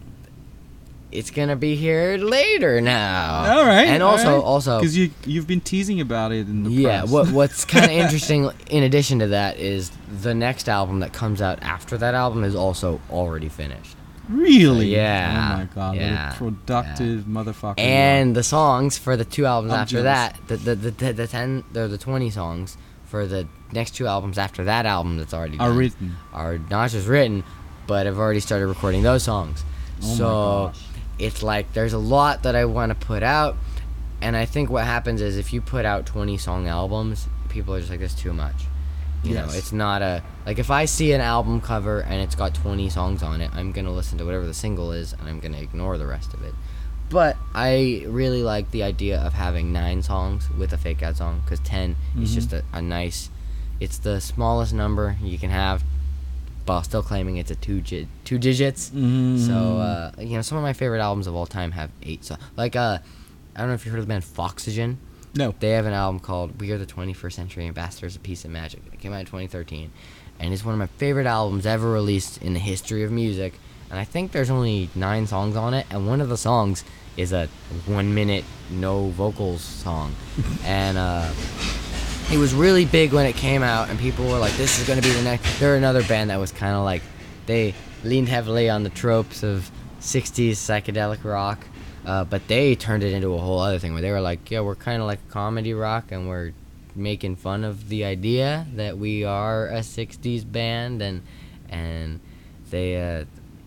it's gonna be here later now. All right. And also, also, because you you've been teasing about it in the yeah. press. What what's kind of interesting, in addition to that, is the next album that comes out after that album is also already finished. Really? Yeah, Oh my god, yeah, what a productive motherfucker. you And the songs for the two albums I'm after jealous. that, the the the, the, the ten, the, the twenty songs for the next two albums after that album that's already are done, written. are not just written, but I've already started recording those songs. Oh my so gosh. it's like there's a lot that I want to put out, and I think what happens is if you put out twenty song albums, people are just like, that's too much. You know, Yes. it's not a like if I see an album cover and it's got twenty songs on it, I'm gonna listen to whatever the single is and I'm gonna ignore the rest of it. But I really like the idea of having nine songs with a fake out song, because ten is Mhm. just a, a nice. It's the smallest number you can have, while still claiming it's a two gi- two digits. Mhm. So uh, you know, some of my favorite albums of all time have eight songs. Like uh, I don't know if you heard of the band Foxygen. No. They have an album called "We Are the twenty-first Century Ambassadors of Peace and Magic." It came out in twenty thirteen, and it's one of my favorite albums ever released in the history of music. And I think there's only nine songs on it, and one of the songs is a one-minute no vocals song, and uh, it was really big when it came out, and people were like, "This is going to be the next." They're another band that was kind of like they leaned heavily on the tropes of sixties psychedelic rock. Uh, but they turned it into a whole other thing where they were like, yeah, we're kind of like comedy rock, and we're making fun of the idea that we are a sixties band, and and they, uh,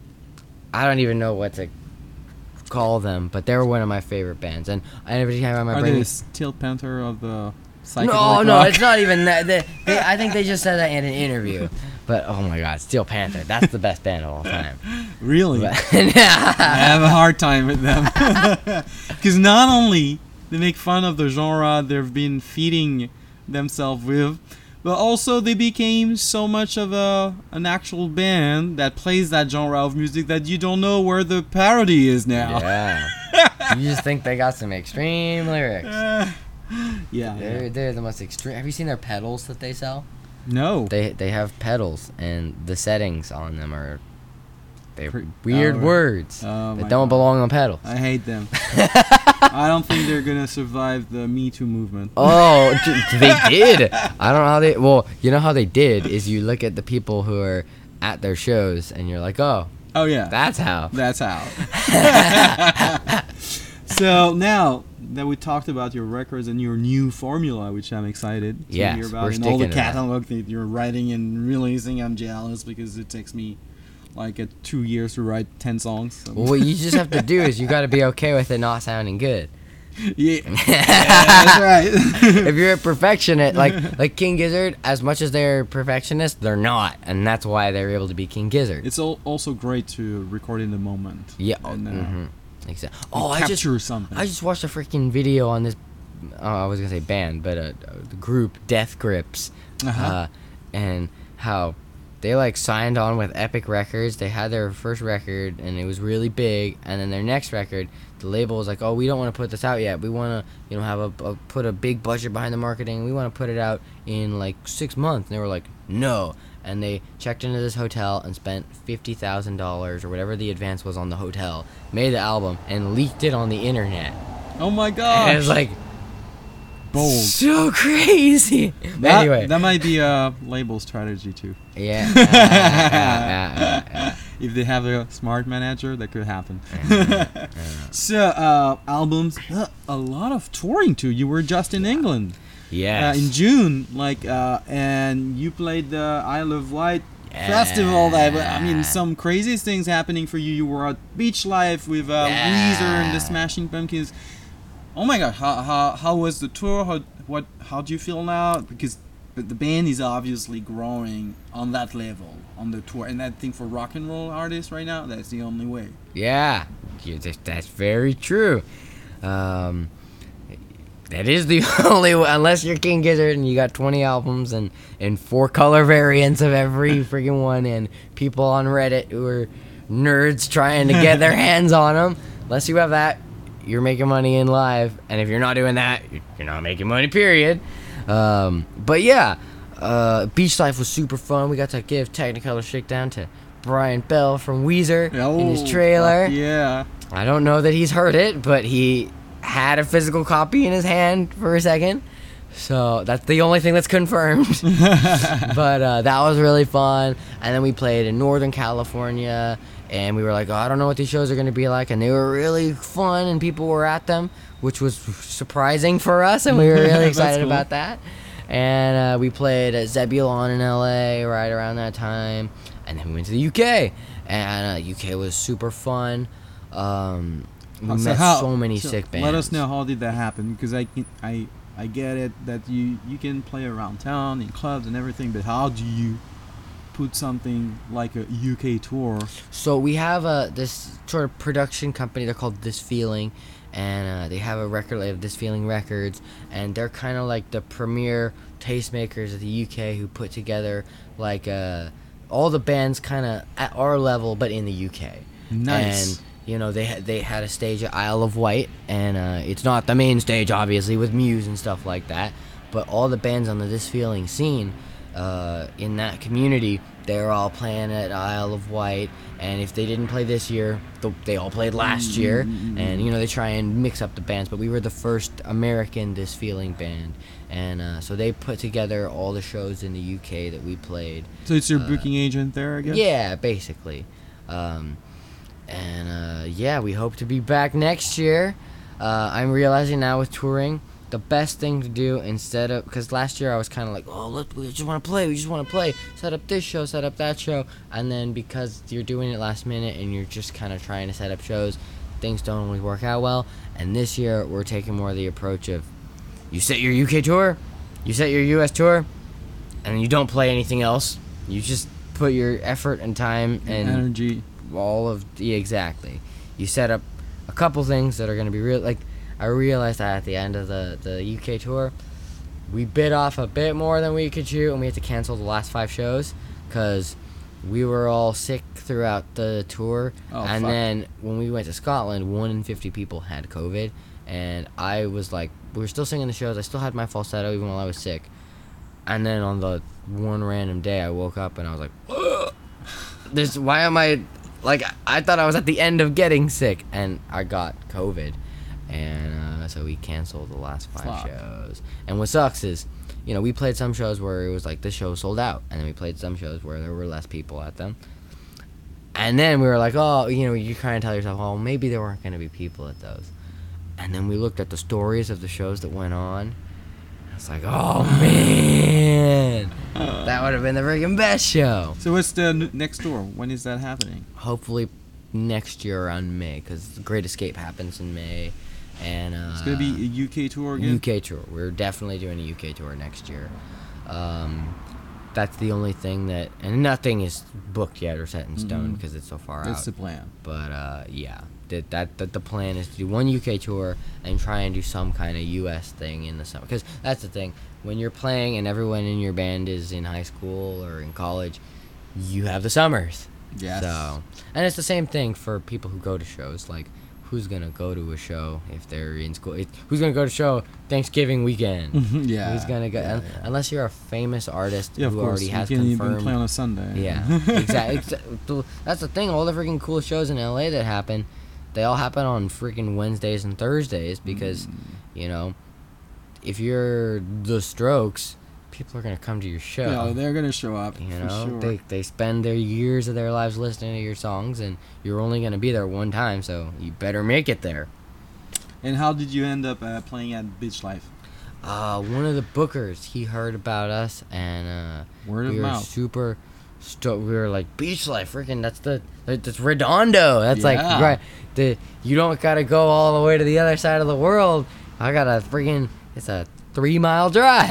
I don't even know what to call them, but they were one of my favorite bands, and I every time I Are bring they the Steel Panther of the psychedelic no, no, rock? it's not even that. They, they, I think they just said that in an interview. But oh my God, Steel Panther, that's the best band of all time. Really? But, I have a hard time with them. Because not only they make fun of the genre they've been feeding themselves with, but also they became so much of a an actual band that plays that genre of music that you don't know where the parody is now. yeah. You just think they got some extreme lyrics. Uh, yeah, They're yeah. they're the most extreme. Have you seen their pedals that they sell? No. They they have pedals, and the settings on them are they're Pre- weird oh, words oh that my don't God. belong on pedals. I hate them. I don't think they're gonna survive the Me Too movement. Oh, d- they did. I don't know how they. Well, you know how they did is you look at the people who are at their shows, and you're like, oh, Oh yeah. that's how. That's how. So now that we talked about your records and your new formula, which I'm excited to Yes, hear about, we're and all the sticking to that. catalog that you're writing and releasing, I'm jealous because it takes me like uh, two years to write ten songs. So. Well, what you just have to do is you got to be okay with it not sounding good. Yeah, yeah, that's right. If you're a perfectionist, like like King Gizzard, as much as they're perfectionists, they're not, and that's why they're able to be King Gizzard. It's al- also great to record in the moment. Yeah. And, uh, mhm, exactly. and Oh, I just capture something. I just watched a freaking video on this. Oh, I was gonna say band, but uh, the group Death Grips, Uh-huh. uh, and how they like signed on with Epic Records. They had their first record, and it was really big. And then their next record, the label was like, "Oh, we don't want to put this out yet. We want to, you know, have a, a put a big budget behind the marketing. We want to put it out in like six months." And they were like, "No." And they checked into this hotel and spent fifty thousand dollars or whatever the advance was on the hotel, made the album, and leaked it on the internet. Oh my And god! it was like bold. so crazy. That, anyway, that might be a label strategy too. yeah. uh, uh, uh, uh, If they have a smart manager, that could happen. uh, So, uh, albums, uh, a lot of touring too. You were just in England yes. uh, in June, like, uh, and you played the Isle of Wight festival. That I mean, Yeah. some craziest things happening for you. You were at Beach Life with uh, Yeah. Weezer and the Smashing Pumpkins. Oh my God, how how how was the tour? How what how do you feel now? Because the the band is obviously growing on that level on the tour, and I think for rock and roll artists right now, that's the only way. Yeah, yeah, that- that's very true. Um, that is the only way, unless you're King Gizzard and you got twenty albums and, and four color variants of every freaking one, and people on Reddit who are nerds trying to get their hands on them. Unless you have that, you're making money in live, and if you're not doing that, you're not making money, period. Um, but yeah, uh, Beach Life was super fun. We got to give Technicolor Shakedown to Brian Bell from Weezer in his Oh, trailer. fuck yeah. I don't know that he's heard it, but he had a physical copy in his hand for a second. So that's the only thing that's confirmed. But uh, that was really fun. And then we played in Northern California, and we were like, oh, I don't know what these shows are going to be like. And they were really fun, and people were at them, which was surprising for us, and we were really That's excited cool. about that. And uh, we played at Zebulon in L A right around that time. And then we went to the U K, and uh, U K was super fun. Um, we Uh, so met how- so many so sick bands. Let us know how did that happen, because I can, I I get it that you you can play around town in clubs and everything, but how do you put something like a U K tour? So we have a this sort of production company. They're called This Feeling, and uh, they have a record label, This Feeling Records, and they're kind of like the premier tastemakers of the U K who put together like uh, all the bands kind of at our level, but in the U K. Nice. And you know they had they had a stage at Isle of Wight, and uh, it's not the main stage, obviously, with Muse and stuff like that. But all the bands on the This Feeling scene uh, in that community, they're all playing at Isle of Wight. And if they didn't play this year, th- they all played last year. And you know they try and mix up the bands. But we were the first American This Feeling band, and uh, so they put together all the shows in the U K that we played. So it's your uh, booking agent there, I guess? Yeah, basically. Um, and uh, yeah, we hope to be back next year. Uh, I'm realizing now with touring, the best thing to do instead of, because last year I was kind of like, oh, look, we just want to play, we just want to play, set up this show, set up that show, and then because you're doing it last minute and you're just kind of trying to set up shows, things don't always work out well. And this year we're taking more of the approach of, you set your U K tour, you set your U S tour, and you don't play anything else. You just put your effort and time and Energy. all of the exactly. You set up a couple things that are going to be real. Like I realized that at the end of the the U K tour, we bit off a bit more than we could chew, and we had to cancel the last five shows because we were all sick throughout the tour, Oh, and fuck. then when we went to Scotland, one in fifty people had COVID, and I was like, we were still singing the shows. I still had my falsetto even while I was sick, and then on the one random day, I woke up and I was like, ugh, this. Why am I like? I thought I was at the end of getting sick, and I got COVID, and uh, so we canceled the last five Fuck. shows. And what sucks is, you know, we played some shows where it was like this show sold out, and then we played some shows where there were less people at them. And then we were like, oh, you know, you kind of tell yourself, oh, maybe there weren't going to be people at those. And then we looked at the stories of the shows that went on. It's like, oh man, that would have been the freaking best show. So what's the n- next tour? When is that happening? Hopefully next year around May, because the Great Escape happens in May. And uh, It's gonna be a U K tour again. U K tour. We're definitely doing a U K tour next year. Um, that's the only thing that, and nothing is booked yet or set in stone Mhm. because it's so far That's out. the plan. But uh, yeah, that, that that the plan is to do one U K tour and try and do some kind of U S thing in the summer. Because that's the thing, when you're playing and everyone in your band is in high school or in college, you have the summers. Yes. So, and it's the same thing for people who go to shows. Like, who's gonna go to a show if they're in school? It, who's gonna go to a show Thanksgiving weekend? yeah. Who's gonna go? Yeah, un- yeah. Unless you're a famous artist Yeah, of who course. already You has can even confirmed. play on a Sunday. Yeah, exactly. Exa- that's the thing. All the freaking cool shows in L A that happen, they all happen on freaking Wednesdays and Thursdays because, Mm. you know, if you're the Strokes, people are gonna come to your show. Yeah, they're gonna show up. You for know, sure. they they spend their years of their lives listening to your songs, and you're only gonna be there one time, so you better make it there. And how did you end up uh, playing at Beach Life? Uh, one of the bookers, he heard about us, and uh, Word we of were mouth. super stoked. We were like, Beach Life, freaking, that's the that's Redondo. That's like Yeah. right. The you don't gotta go all the way to the other side of the world. I got a freaking, it's a three mile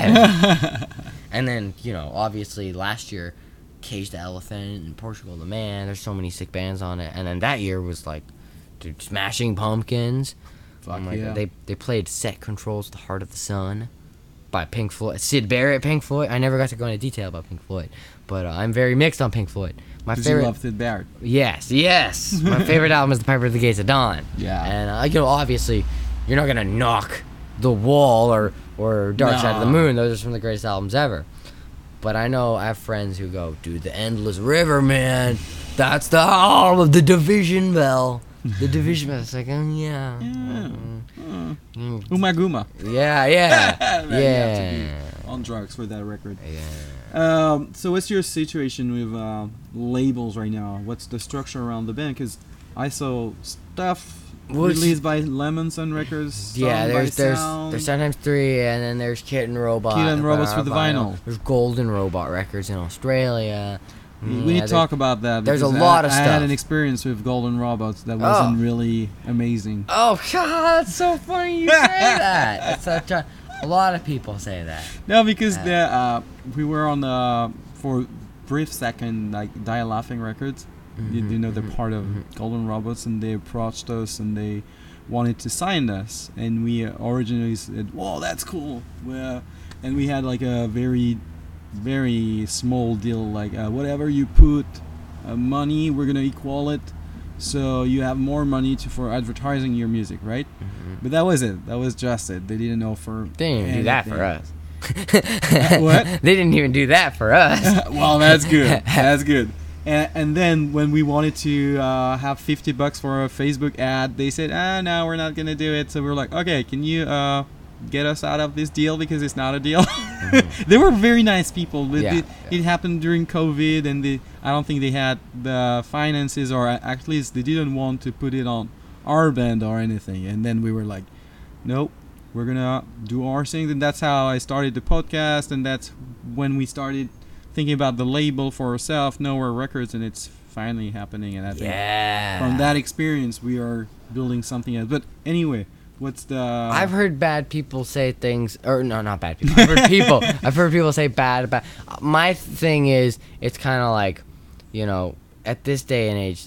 drive. And then, you know, obviously last year, Cage the Elephant and Portugal the Man. There's so many sick bands on it. And then that year was like, dude, Smashing Pumpkins. Fuck Oh my yeah. God. They they played Set Controls, The Heart of the Sun, by Pink Floyd. Sid Barrett, Pink Floyd. I never got to go into detail about Pink Floyd, but uh, I'm very mixed on Pink Floyd. My Because you favorite, love Sid Barrett. yes, yes. My favorite album is The Piper at the Gates of Dawn. Yeah. And uh, you know, obviously, you're not gonna knock The Wall or or Dark Side of the No. Moon. Those are some of the greatest albums ever. But I know I have friends who go, dude, The Endless River, man. That's the all of the Division Bell. The Division Bell. It's like, oh yeah. Yeah. Mm, Uh, mm. Uma Guma. Yeah, yeah, Man, you have to yeah. be on drugs for that record. Yeah. Um, so what's your situation with uh, labels right now? What's the structure around the band? Because I saw stuff Well, it's- released by Lemon Sun Records. Yeah, some by there's there's Sound. there's sometimes three, and then there's Kid and Robot. Kid and but Robot's our for the vinyl. There's Golden Robot Records in Australia. We Yeah, need to there- talk about that. there's a because lot I, of I had stuff. an experience with Golden Robots that wasn't Oh. really amazing. Oh God, it's so funny you say that. It's such a, a lot of people say that. No, because Uh, the uh, we were on the for brief second like Die Laughing Records. You, you know they're mhm, part of mhm. Golden Robots, and they approached us and they wanted to sign us, and we uh, originally said, "Whoa, that's cool." Well, and we had like a very, very small deal, like uh, whatever you put uh, money, we're gonna equal it, so you have more money to for advertising your music, right? But that was it. That was just it. They didn't offer. They didn't even do that for anything. us. What? They didn't even do that for us. Well, that's good. That's good. And, and then when we wanted to uh, have fifty bucks for a Facebook ad, they said, ah, no, we're not going to do it. So we were like, okay, can you uh, get us out of this deal because it's not a deal? They were very nice people. But Yeah, it, it happened during COVID, and they, I don't think they had the finances, or at least they didn't want to put it on our band or anything. And then we were like, nope, we're going to do our thing. And that's how I started the podcast, and that's when we started thinking about the label for ourselves, Nowhere Records, and it's finally happening. And I think Yeah. from that experience, we are building something else. But anyway, what's the? I've heard bad people say things, or no, not bad people. I've heard people. I've heard people say bad about. My thing is, it's kind of like, you know, at this day and age,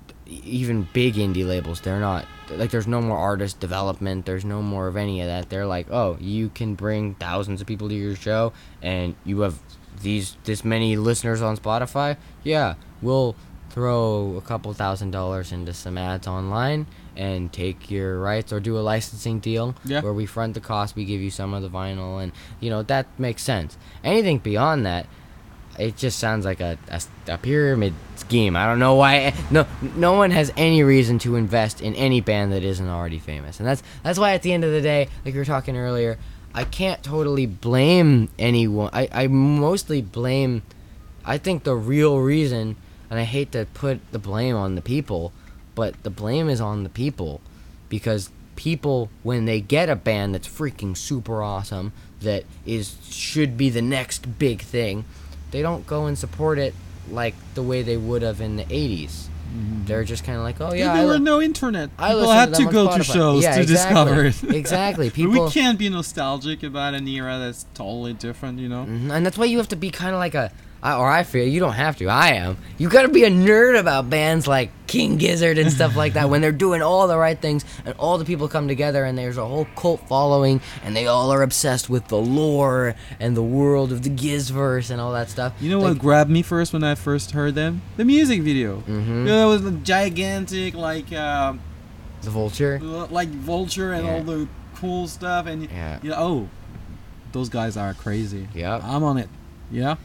even big indie labels, they're not like. There's no more artist development. There's no more of any of that. They're like, oh, you can bring thousands of people to your show, and you have these this many listeners on Spotify, yeah, we'll throw a couple thousand dollars into some ads online and take your rights or do a licensing deal Yeah. where we front the cost, we give you some of the vinyl, and you know that makes sense. Anything beyond that, it just sounds like a, a, a pyramid scheme. I don't know why. No, no one has any reason to invest in any band that isn't already famous, and that's that's why at the end of the day, like we were talking earlier, I can't totally blame anyone. I, I mostly blame. I think the real reason, and I hate to put the blame on the people, but the blame is on the people, because people, when they get a band that's freaking super awesome, that is should be the next big thing, they don't go and support it like the way they would have in the eighties. Mm-hmm. They're just kind of like, oh yeah, there I were li- no internet. I People listen had to to them on go to Spotify. shows Yeah, to exactly. discover it. Exactly. But People we can't be nostalgic about an era that's totally different, you know. Mhm, and that's why you have to be kind of like a, I- or I feel you don't have to. I am. You got to be a nerd about bands like King Gizzard and stuff like that when they're doing all the right things and all the people come together and there's a whole cult following and they all are obsessed with the lore and the world of the Gizverse and all that stuff. You know Like, what grabbed me first when I first heard them? The music video. Mhm. You know, it was a gigantic, like, uh, The Vulture. like Vulture and Yeah. all the cool stuff, and Yeah. you know, oh, those guys are crazy. Yeah. I'm on it. Yeah.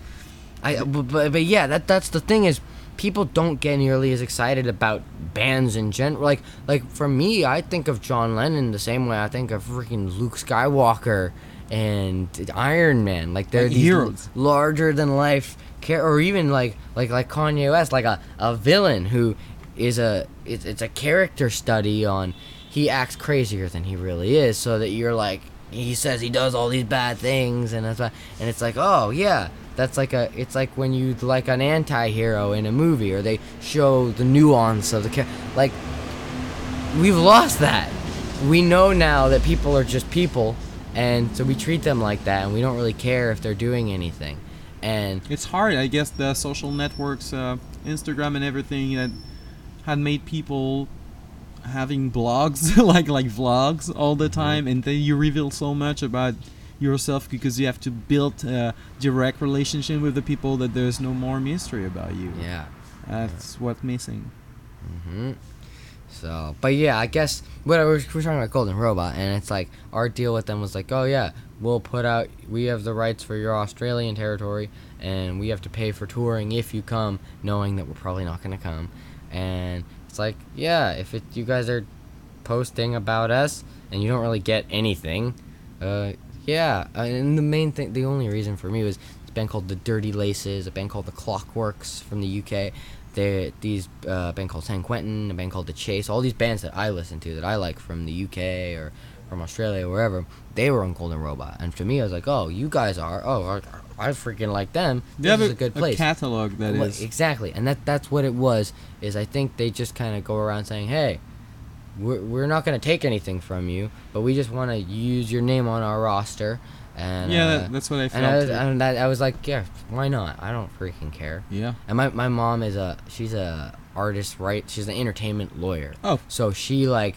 I but, but but yeah, that that's the thing is people don't get nearly as excited about bands in general. Like like for me, I think of John Lennon the same way I think of freaking Luke Skywalker and Iron Man. Like they're Like these heroes. larger than life char- or even like like like Kanye West, like a, a villain who is a it's, it's a character study on he acts crazier than he really is, so that you're like he says he does all these bad things and that's why, and it's like, oh yeah, that's like a it's like when you like an anti-hero in a movie or they show the nuance of the character. Like we've lost that. We know now that people are just people, and so we treat them like that and we don't really care if they're doing anything. And It's hard, I guess. The social networks, uh, Instagram and everything, that had made people having blogs, like like vlogs all the time, and then you reveal so much about yourself because you have to build a direct relationship with the people that there's no more mystery about you. yeah. That's what's missing. hmm So, but yeah, I guess what we're, we're talking about Golden Robot, and it's like our deal with them was like, oh yeah, we'll put out, we have the rights for your Australian territory, and we have to pay for touring if you come, knowing that we're probably not going to come. And it's like, yeah, if it, you guys are posting about us and you don't really get anything, uh, yeah. Uh, and the main thing, the only reason for me was this band called the Dirty Laces, a band called the Clockworks from the U K. They these uh, a band called San Quentin, a band called The Chase, all these bands that I listen to that I like from the U K or from Australia or wherever, they were on Golden Robot, and to me I was like, oh, you guys are, oh, I, I freaking like them. They This have is a, a good a place. catalog that Well, is. exactly, and that that's what it was. Is I think they just kind of go around saying, hey, we're we're not gonna take anything from you, but we just want to use your name on our roster. And Yeah, uh, that, that's what I felt. and I was, too. and that, I was like, yeah, why not? I don't freaking care. yeah. And my, my mom is a she's a artist, right? She's an entertainment lawyer. Oh. So she like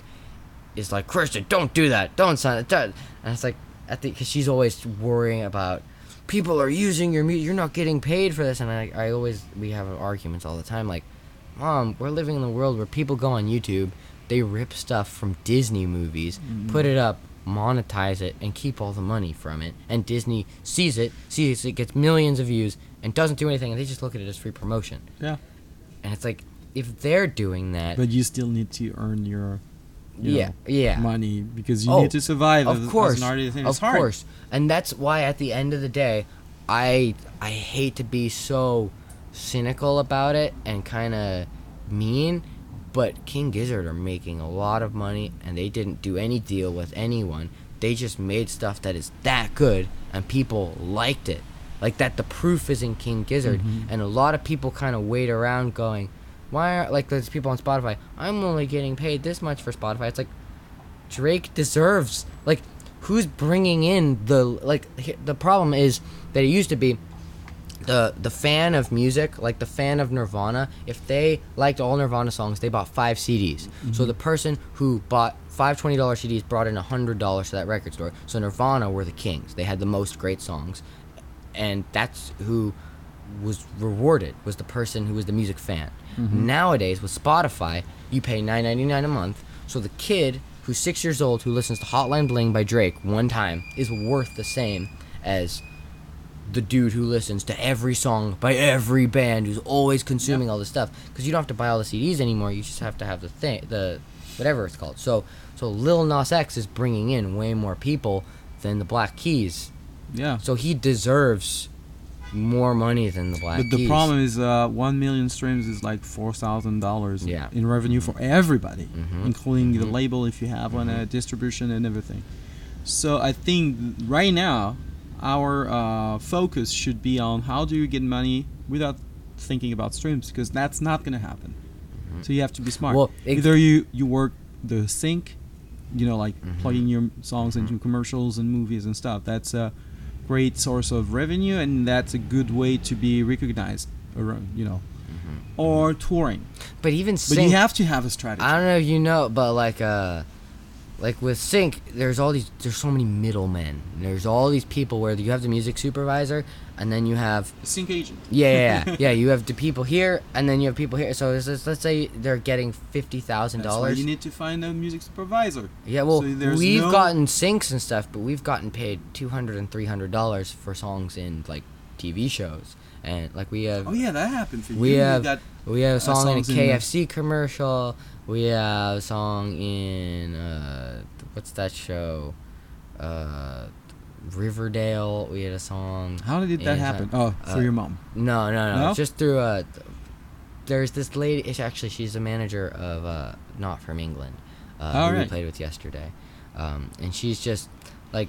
is like, Christian, don't do that, don't sign it. Don't. And it's like at the because she's always worrying about people are using your music, you're not getting paid for this. And I I always we have arguments all the time like, Mom, we're living in a world where people go on YouTube, they rip stuff from Disney movies, Mm-hmm. put it up, monetize it, and keep all the money from it. And Disney sees it, sees it, gets millions of views, and doesn't do anything, and they just look at it as free promotion. Yeah. And it's like, if they're doing that, But you still need to earn your you yeah, know, yeah, money because you Oh, need to survive of as, course, as an artist. And of it's hard. course, and that's why at the end of the day, I I hate to be so cynical about it and kind of mean, but King Gizzard are making a lot of money, and they didn't do any deal with anyone. They just made stuff that is that good, and people liked it. Like that, the proof is in King Gizzard, Mhm. and a lot of people kind of wait around going, why are, like there's people on Spotify, I'm only getting paid this much for Spotify. It's like, Drake deserves, like, who's bringing in the, like, he- the problem is that it used to be the the fan of music, like the fan of Nirvana, if they liked all Nirvana songs, they bought five C Ds. So the person who bought five twenty dollar C Ds brought in one hundred dollars to that record store. So Nirvana were the kings. They had the most great songs. and that's who was rewarded, was the person who was the music fan. Mhm. Nowadays with Spotify, you pay nine ninety-nine a month, so the kid who's six years old who listens to Hotline Bling by Drake one time is worth the same as the dude who listens to every song by every band, who's always consuming Yep. all this stuff, because you don't have to buy all the C Ds anymore. You just have to have the thing, the whatever it's called. So so Lil Nas X is bringing in way more people than the Black Keys, Yeah. so he deserves more money than the Black But the Keys. problem is, uh, one million streams is like four thousand dollars Yeah. in revenue for everybody, Mhm. including the Mhm. label if you have one, uh, Mhm. distribution and everything. So I think right now our uh, focus should be on how do you get money without thinking about streams, because that's not gonna happen. Mhm. So you have to be smart. Well, ex- Either you you work the sync, you know, like Mhm. plugging your songs into Mhm. commercials and movies and stuff. That's a great source of revenue, and that's a good way to be recognized around, you know, Mhm. or touring. But even But Sync, you have to have a strategy. I don't know if you know, but like uh, like with Sync, there's all these, there's so many middlemen. There's all these people where you have the music supervisor, and then you have Sync agent. yeah, yeah, yeah, yeah. You have the people here, and then you have people here. So it's just, let's say they're getting fifty thousand That's why dollars. you need to find a music supervisor. Yeah, well, So there's we've no- gotten syncs and stuff, but we've gotten paid two hundred and three hundred dollars for songs in like T V shows, and like we have Oh yeah, that happened for you. we You have got we have a uh, song in a songs in K the- F C commercial. We have a song in uh, what's that show? Uh, Riverdale. We had a song. How did that in, happen? uh, Oh, for uh, your mom. No, no, no. No? Just through uh there's this lady. It's actually she's a manager of uh, Not From England, uh, All who we right. played with yesterday, um, and she's just like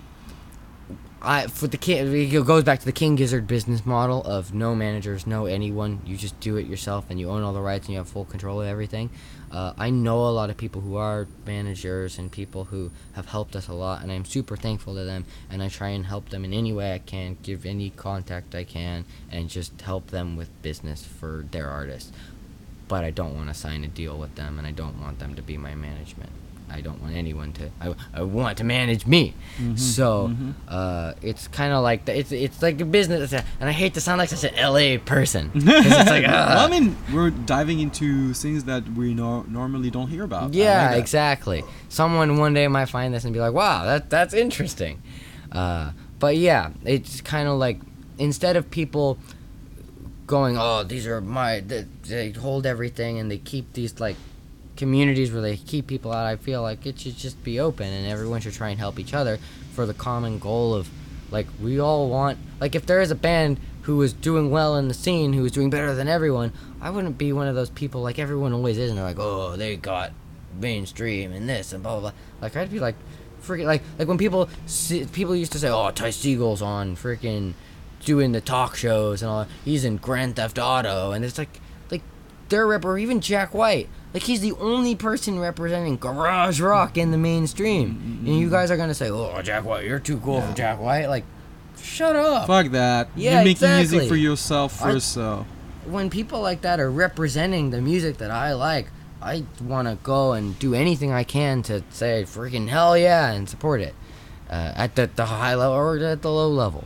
I for the king. It goes back to the King Gizzard business model of no managers, no anyone. You just do it yourself, and you own all the rights, and you have full control of everything. Uh, I know a lot of people who are managers and people who have helped us a lot, and I'm super thankful to them. And I try and help them in any way I can, give any contact I can, and just help them with business for their artists. But I don't want to sign a deal with them, and I don't want them to be my management. I don't want anyone to. I, I want to manage me. Mhm, So mhm. uh, it's kind of like the, it's it's like a business, and I hate to sound like such an L A person. 'Cause it's like, Well, I ah. mean, we're diving into things that we nor- normally don't hear about. I like Yeah, that. exactly. Someone one day might find this and be like, "Wow, that that's interesting." Uh, but yeah, it's kind of like instead of people going, "Oh, these are my," they, they hold everything and they keep these like communities where they keep people out. I feel like it should just be open and everyone should try and help each other for the common goal of like we all want. Like if there is a band who is doing well in the scene, who is doing better than everyone, I wouldn't be one of those people like everyone always is, and they're like, oh, they got mainstream and this and blah blah blah. Like I'd be like, freaking like like when people see, people used to say, oh, Ty Seagal's on freaking doing the talk shows and all. He's in Grand Theft Auto, and it's like like they're rep or even Jack White. Like he's the only person representing garage rock in the mainstream, and you guys are gonna say, oh, Jack White, you're too cool for Jack White. Like, shut up. Fuck that. Yeah, You're making exactly. music for yourself I- first, so. When people like that are representing the music that I like, I want to go and do anything I can to say freaking hell yeah and support it uh, at the, the high level or at the low level.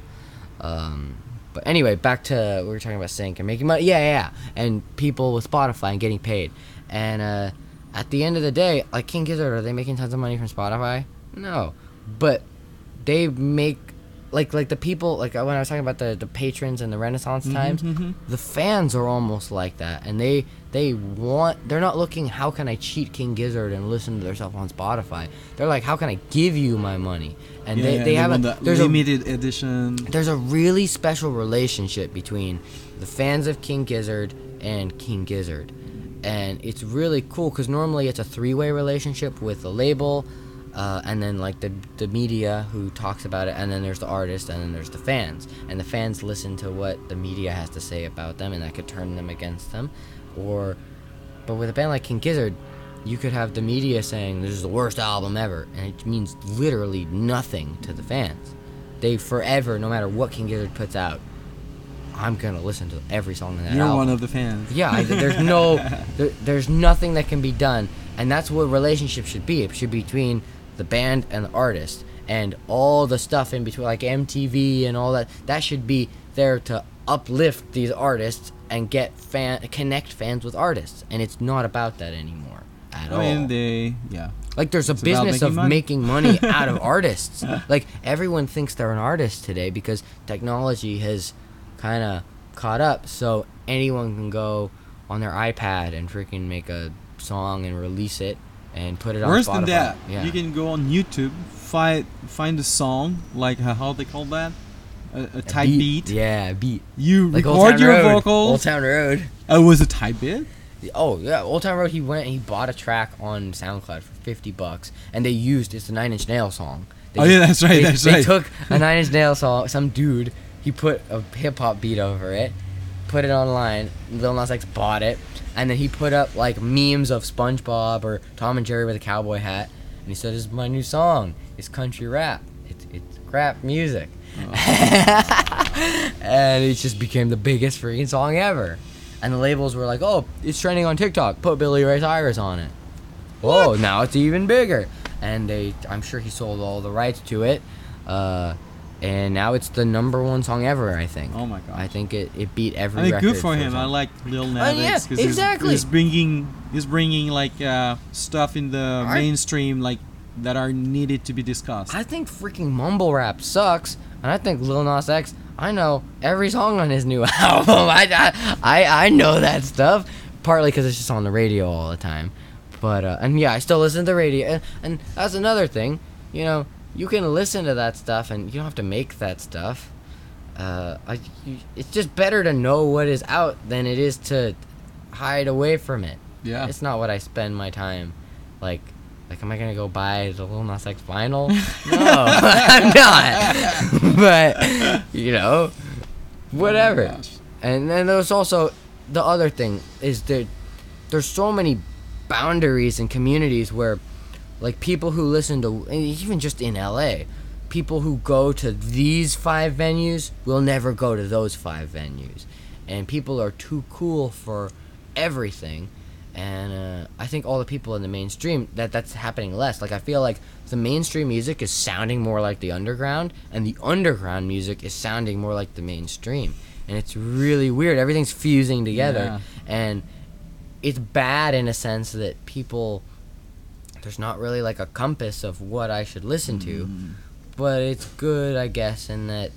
Um, but anyway, back to we were talking about sync and making money. Yeah, yeah, yeah. And people with Spotify and getting paid. And uh, at the end of the day, like King Gizzard, are they making tons of money from Spotify? No, but they make like like the people like when I was talking about the, the patrons and the Renaissance times, mhm. the fans are almost like that, and they they want they're not looking how can I cheat King Gizzard and listen to themselves on Spotify. They're like how can I give you my money? And Yeah, they yeah, they have a want the there's a limited edition. there's a really special relationship between the fans of King Gizzard and King Gizzard. And it's really cool because normally it's a three-way relationship with the label, uh, and then like the the media who talks about it, and then there's the artist, and then there's the fans. And the fans listen to what the media has to say about them, and that could turn them against them. Or, but with a band like King Gizzard, you could have the media saying this is the worst album ever, and it means literally nothing to the fans. They forever, no matter what King Gizzard puts out, I'm gonna listen to every song in that You're album. one of the fans. Yeah, I, there's no, there, there's nothing that can be done, and that's what relationship should be. It should be between the band and the artist, and all the stuff in between, like M T V and all that, that should be there to uplift these artists and get fan connect fans with artists, and it's not about that anymore at all. I mean, they yeah. Like, there's a It's about business making of money. making money out of artists. Like, everyone thinks they're an artist today because technology has kind of caught up, so anyone can go on their iPad and freaking make a song and release it and put it on Worse Spotify. than that, Yeah. you can go on YouTube, find find a song like uh, how they call that, a, a A type beat. Yeah, beat. You Like Old record Town your Road. vocals. Old Town Road. Oh, was it type beat? Oh yeah, Old Town Road. He went and he bought a track on SoundCloud for fifty bucks, and they used it's a Nine Inch Nails song. They Oh, yeah, that's right, They, that's they right. took a Nine Inch Nails song. Some dude, he put a hip hop beat over it, put it online. Lil Nas X bought it, and then he put up like memes of SpongeBob or Tom and Jerry with a cowboy hat, and he said, "This is my new song. It's country rap. It's it's crap music," and it just became the biggest freaking song ever. And the labels were like, "Oh, it's trending on TikTok. Put Billy Ray Cyrus on it." Whoa, now it's even bigger. And they, I'm sure he sold all the rights to it, uh, and now it's the number one song ever. I think. Oh my gosh. I think it, it beat every. I mean, record good for him. a I song. like Lil Nas Oh, yeah, X because exactly. he's, he's bringing he's bringing like uh, stuff in the I- mainstream like that are needed to be discussed. I think freaking mumble rap sucks, and I think Lil Nas X. I know every song on his new album. I, I, I, I know that stuff, partly because it's just on the radio all the time. But uh, and yeah, I still listen to the radio, and, and that's another thing. You know, you can listen to that stuff, and you don't have to make that stuff. Uh, I, you, it's just better to know what is out than it is to hide away from it. Yeah. It's not what I spend my time like. Like, am I gonna go buy the Lil Nas X vinyl? No, I'm not. But you know, whatever. Oh my gosh. And then there's also the other thing is that there's so many boundaries and communities where, like, people who listen to, even just in L A, people who go to these five venues will never go to those five venues, and people are too cool for everything. And uh, I think all the people in the mainstream, that that's happening less. Like, I feel like the mainstream music is sounding more like the underground, and the underground music is sounding more like the mainstream. And it's really weird. Everything's fusing together. Yeah. And it's bad in a sense that people, there's not really like a compass of what I should listen to. Mm. But it's good, I guess, in that,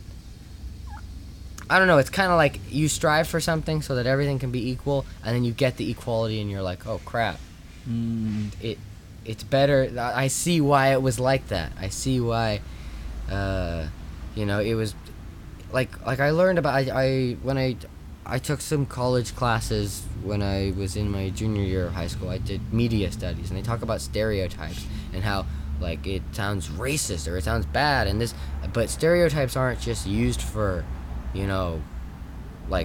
I don't know, it's kind of like you strive for something so that everything can be equal, and then you get the equality and you're like, oh crap, Mm. it it's better. I I see why it was like that. I see why, uh, you know, it was like like I learned about I, I when I I took some college classes when I was in my junior year of high school. I did media studies, and they talk about stereotypes and how, like, it sounds racist or it sounds bad, and this, but stereotypes aren't just used for, you know, like,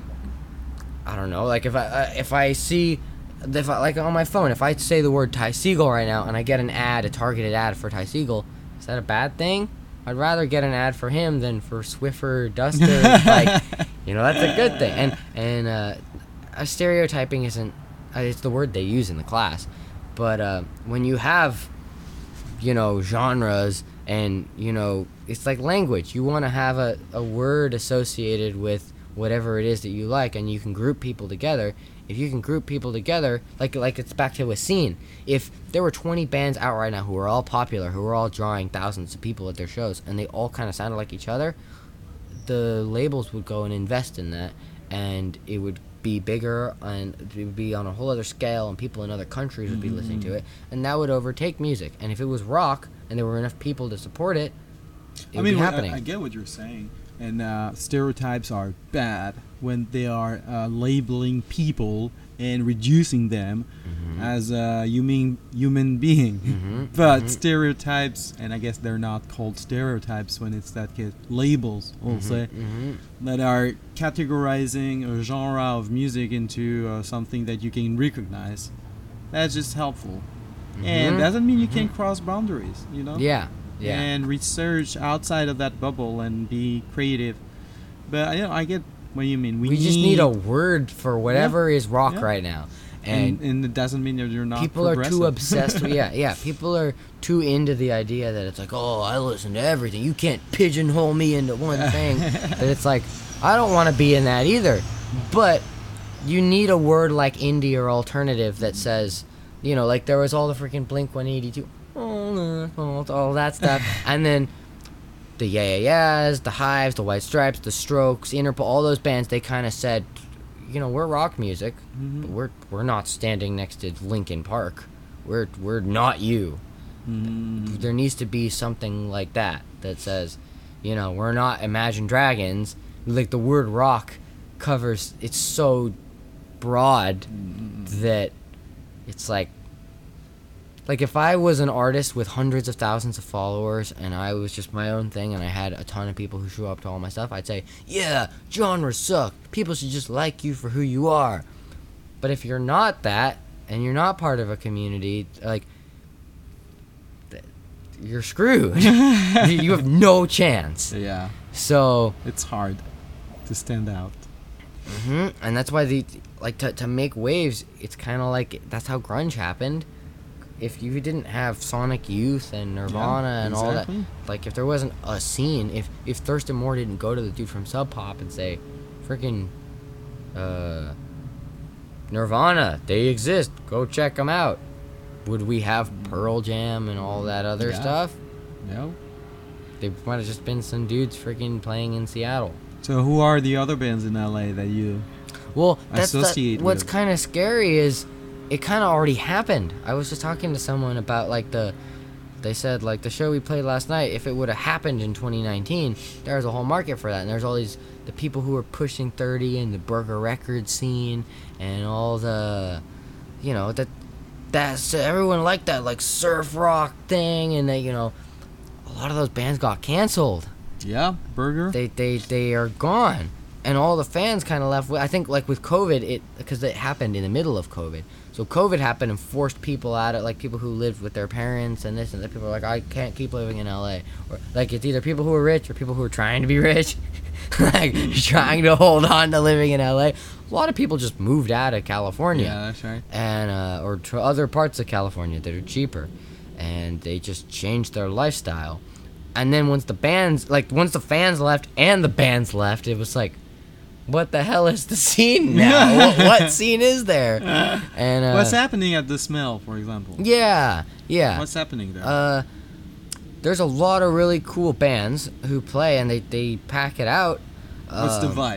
I don't know, like if I uh, if I see, if I, like on my phone, if I say the word Ty Segall right now and I get an ad, a targeted ad for Ty Segall, is that a bad thing? I'd rather get an ad for him than for Swiffer, Duster. Like, you know, that's a good thing. And and uh, uh, stereotyping isn't, uh, it's the word they use in the class, but uh, when you have, you know, genres, and, you know, it's like language. You want to have a, a word associated with whatever it is that you like, and you can group people together. If you can group people together, like like it's back to a scene. If there were twenty bands out right now who are all popular, who are all drawing thousands of people at their shows, and they all kind of sounded like each other, the labels would go and invest in that, and it would be bigger, and it would be on a whole other scale, and people in other countries would be Mm-hmm. listening to it, and that would overtake music. And if it was rock, and there were enough people to support it, it I would mean, be I- happening. I, get what you're saying, and uh, stereotypes are bad when they are uh, labeling people and reducing them Mhm. as a human human being. Mhm, But mhm. stereotypes, and I guess they're not called stereotypes when it's that case, labels, we'll say, Mhm. that are categorizing a genre of music into uh, something that you can recognize. That's just helpful, and Mhm. doesn't mean you can cross boundaries. You know. Yeah, yeah. And research outside of that bubble and be creative. But I, I get what you mean. We, We just need a word for whatever is rock Yeah. right now. And, and, and it doesn't mean that you're not people are too progressive. obsessed with, yeah, yeah, people are too into the idea that it's like, oh, I listen to everything. You can't pigeonhole me into one thing. That it's like, I don't want to be in that either. But you need a word like indie or alternative that says, you know, like there was all the freaking Blink one eighty-two, all that stuff. And then the Yeah Yeah Yeahs, the Hives, the White Stripes, the Strokes, Interpol, all those bands, they kind of said, you know, we're rock music, Mhm. but we're we're not standing next to Linkin Park. We're we're not you. Mm. There needs to be something like that that says, you know, we're not Imagine Dragons. Like the word rock covers, it's so broad Mm. that it's like, like if I was an artist with hundreds of thousands of followers and I was just my own thing and I had a ton of people who show up to all my stuff, I'd say, yeah, genres suck. People should just like you for who you are. But if you're not that and you're not part of a community, like, th- you're screwed. You have no chance. Yeah, So, it's hard to stand out. hmm and that's why the like to to make waves. It's kind of like that's how grunge happened. If you didn't have Sonic Youth and Nirvana Yeah, and all that, exactly. like if there wasn't a scene, if if Thurston Moore didn't go to the dude from Sub Pop and say, freaking, uh, Nirvana, they exist, go check them out, would we have Pearl Jam and all that other Yeah. stuff? No. They might have just been some dudes freaking playing in Seattle. So who are the other bands in L A that you? Well, that's the, Associate what's with. kind of scary is it kind of already happened. I was just talking to someone about like the, they said like the show we played last night, if it would have happened in twenty nineteen, there's a whole market for that. And there's all these, the people who are pushing thirty and the burger record scene and all the, you know, that, that's, everyone liked that like surf rock thing. And they, you know, a lot of those bands got canceled. Yeah, Burger. They they they are gone, and all the fans kind of left with, I think like with COVID, it because it happened in the middle of COVID. So COVID happened and forced people out of, like people who lived with their parents and this and that. People are like, I can't keep living in L A. Or like it's either people who are rich or people who are trying to be rich, like trying to hold on to living in L A. A lot of people just moved out of California. Yeah, that's right. And uh, or to other parts of California that are cheaper, and they just changed their lifestyle. And then once the bands, like once the fans left and the bands left, it was like, what the hell is the scene now? what, what scene is there? And uh, What's happening at the Smell, for example? yeah, yeah. What's happening there? Uh, there's a lot of really cool bands who play, and they they pack it out. What's the Um, vibe?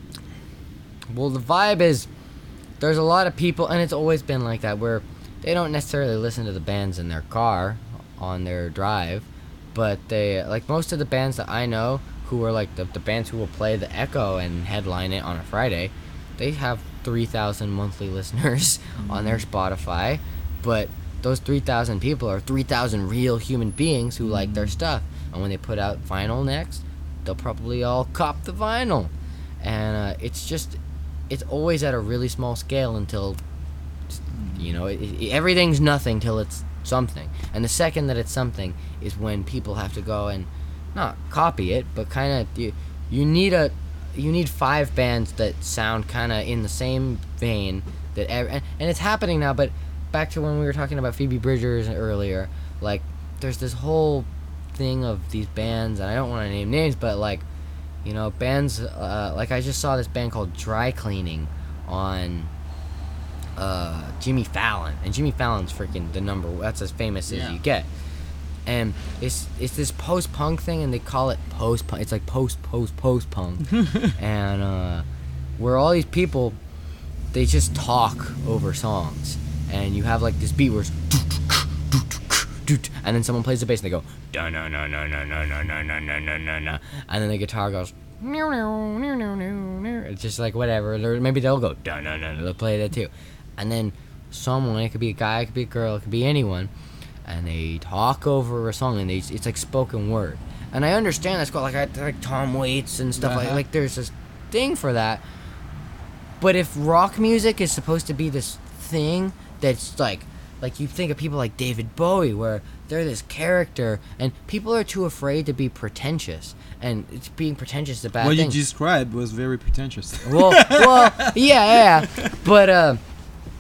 Well, the vibe is there's a lot of people, and it's always been like that, where they don't necessarily listen to the bands in their car on their drive, but they, like most of the bands that I know who are like the, the bands who will play the Echo and headline it on a Friday, they have three thousand monthly listeners on their Spotify, but those three thousand people are three thousand real human beings who like their stuff, and when they put out vinyl next, they'll probably all cop the vinyl. And uh, it's just, it's always at a really small scale until, you know, it, it, everything's nothing till it's something. And the second that it's something is when people have to go and not copy it, but kind of, you, you need a, you need five bands that sound kind of in the same vein that, ev- and, and it's happening now. But back to when we were talking about Phoebe Bridgers earlier, like there's this whole thing of these bands, and I don't want to name names, but like, you know, bands, uh, like I just saw this band called Dry Cleaning on uh, Jimmy Fallon, and Jimmy Fallon's freaking the number, that's as famous as Yeah. you get. And it's it's this post-punk thing, and they call it post-punk. It's like post, post, post-punk. And uh, where all these people, they just talk over songs. And you have like this beat where it's and then someone plays the bass and they go da na na na na na na na na na na na, and then the guitar goes it's just like whatever, or maybe they'll go da na na, they'll play that too. And then someone, it could be a guy, it could be a girl, it could be anyone, and they talk over a song, and they it's like spoken word. And I understand that's called like I like Tom Waits and stuff like Uh-huh. like there's this thing for that. But if rock music is supposed to be this thing that's like, like you think of people like David Bowie, where they're this character, and people are too afraid to be pretentious, and it's being pretentious is a bad What thing. you described was very pretentious. well, well, yeah, yeah, but uh,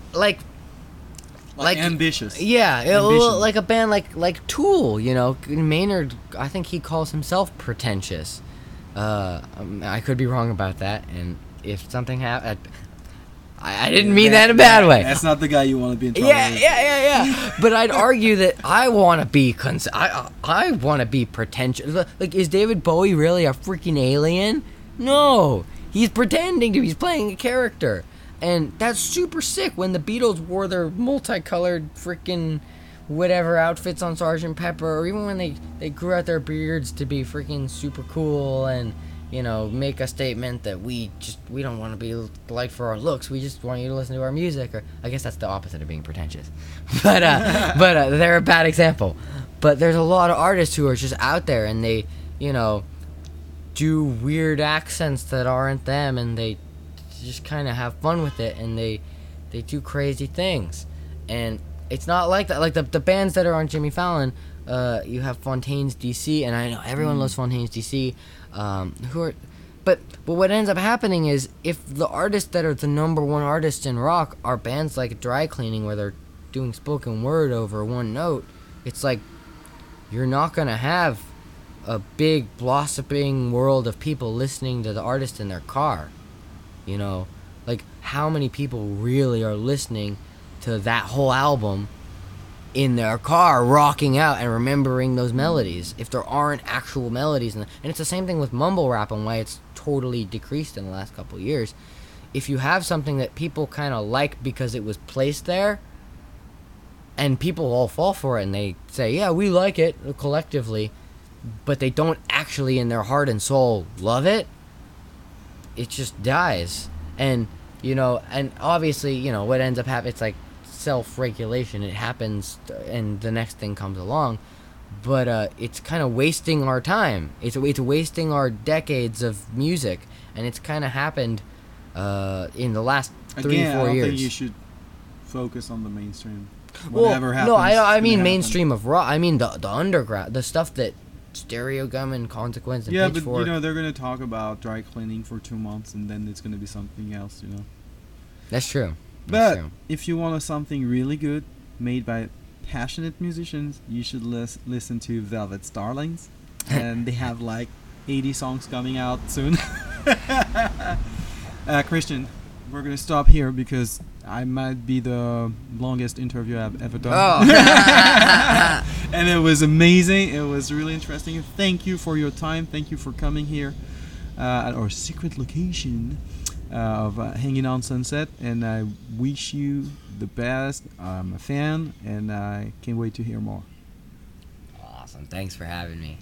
like Like, like ambitious. yeah, it- Ambition. like a band like like Tool, you know, Maynard. I think he calls himself pretentious. Uh, um, I could be wrong about that, and if something happened, I, I didn't mean that in a bad way. That's not the guy you want to be in trouble Yeah, with. yeah, yeah, yeah. But I'd argue that I want to be cons- I I want to be pretentious. Like, is David Bowie really a freaking alien? No, he's pretending to. He's playing a character, and that's super sick. When the Beatles wore their multicolored freaking whatever outfits on Sergeant Pepper, or even when they they grew out their beards to be freaking super cool and, you know, make a statement that we just we don't want to be liked for our looks. We just want you to listen to our music. Or I guess that's the opposite of being pretentious. But uh, but uh, they're a bad example. But there's a lot of artists who are just out there and they, you know, do weird accents that aren't them, and they just kind of have fun with it, and they they do crazy things. And it's not like that. Like the the bands that are on Jimmy Fallon, uh, you have Fontaine's D C, and I know everyone Mm. loves Fontaine's D C. Um, who are, but but what ends up happening is if the artists that are the number one artists in rock are bands like Dry Cleaning, where they're doing spoken word over one note, it's like you're not gonna have a big blossoming world of people listening to the artist in their car. You know, like how many people really are listening to that whole album in their car, rocking out and remembering those melodies if there aren't actual melodies? And it's the same thing with mumble rap and why it's totally decreased in the last couple of years. If you have something that people kind of like because it was placed there, and people all fall for it and they say, yeah, we like it collectively, but they don't actually in their heart and soul love it, it just dies. And, you know, and obviously, you know, what ends up happening, it's like self-regulation. It happens and the next thing comes along, but uh, it's kind of wasting our time. It's, it's wasting our decades of music, and it's kind of happened uh, in the last three, Again, four I don't years. think you should focus on the mainstream. Well, Whatever happens, no, I I it's mean gonna mainstream of rock. I mean the the underground, the stuff that Stereo Gum and Consequence and happen. Yeah, Pitchfork. but you know they're gonna talk about Dry Cleaning for two months, and then it's gonna be something else. You know. That's true. That's But true. if you want something really good, made by passionate musicians, you should lis- listen to Velvet Starlings, and they have like eighty songs coming out soon. uh, Christian, we're gonna stop here because I might be the longest interview I've ever done. Oh. And it was amazing. It was really interesting. Thank you for your time. Thank you for coming here uh, at our secret location uh, of uh, Hanging on Sunset. And I wish you the best. I'm a fan, and I can't wait to hear more. Awesome. Thanks for having me.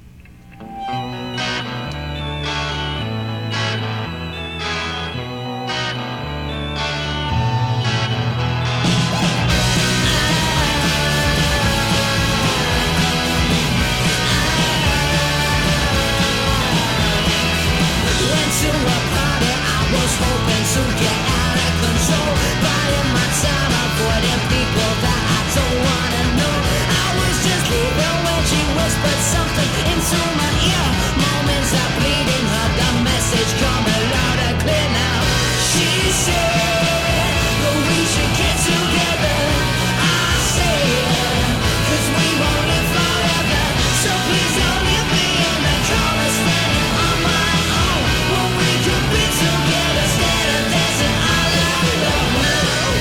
Went to a party, I was hoping to get out of control. Biding my time, avoiding people that I don't wanna know. I was just leaving when she whispered something into my ear. Moments of bleeding, heard the message coming loud and clear now. She said that we should get together. I said, 'cause we won't live forever. So please don't leave me in the corner standing on my own. When we could be together instead of dancing all alone.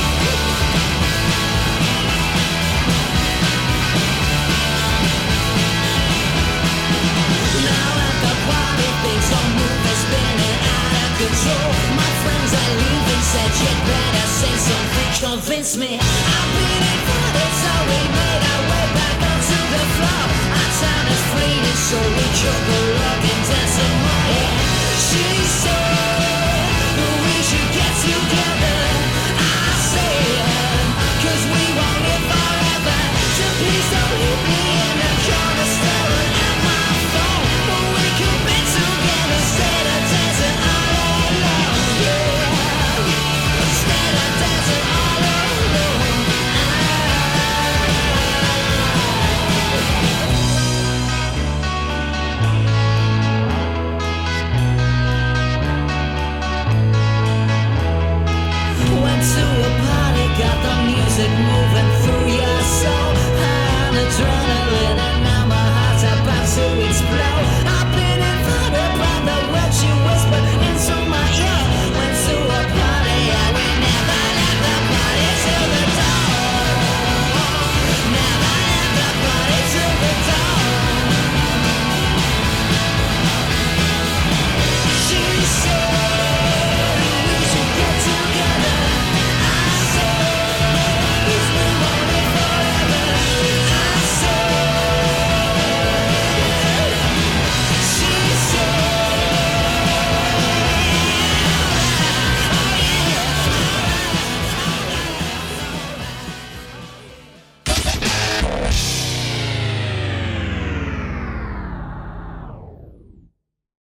Now at the party, things are moving, spinning out of control. My friends are leaving, said you'd better say something, convince me. I've been invited, so we made our way back onto the floor. Our time is fleeting, so we could go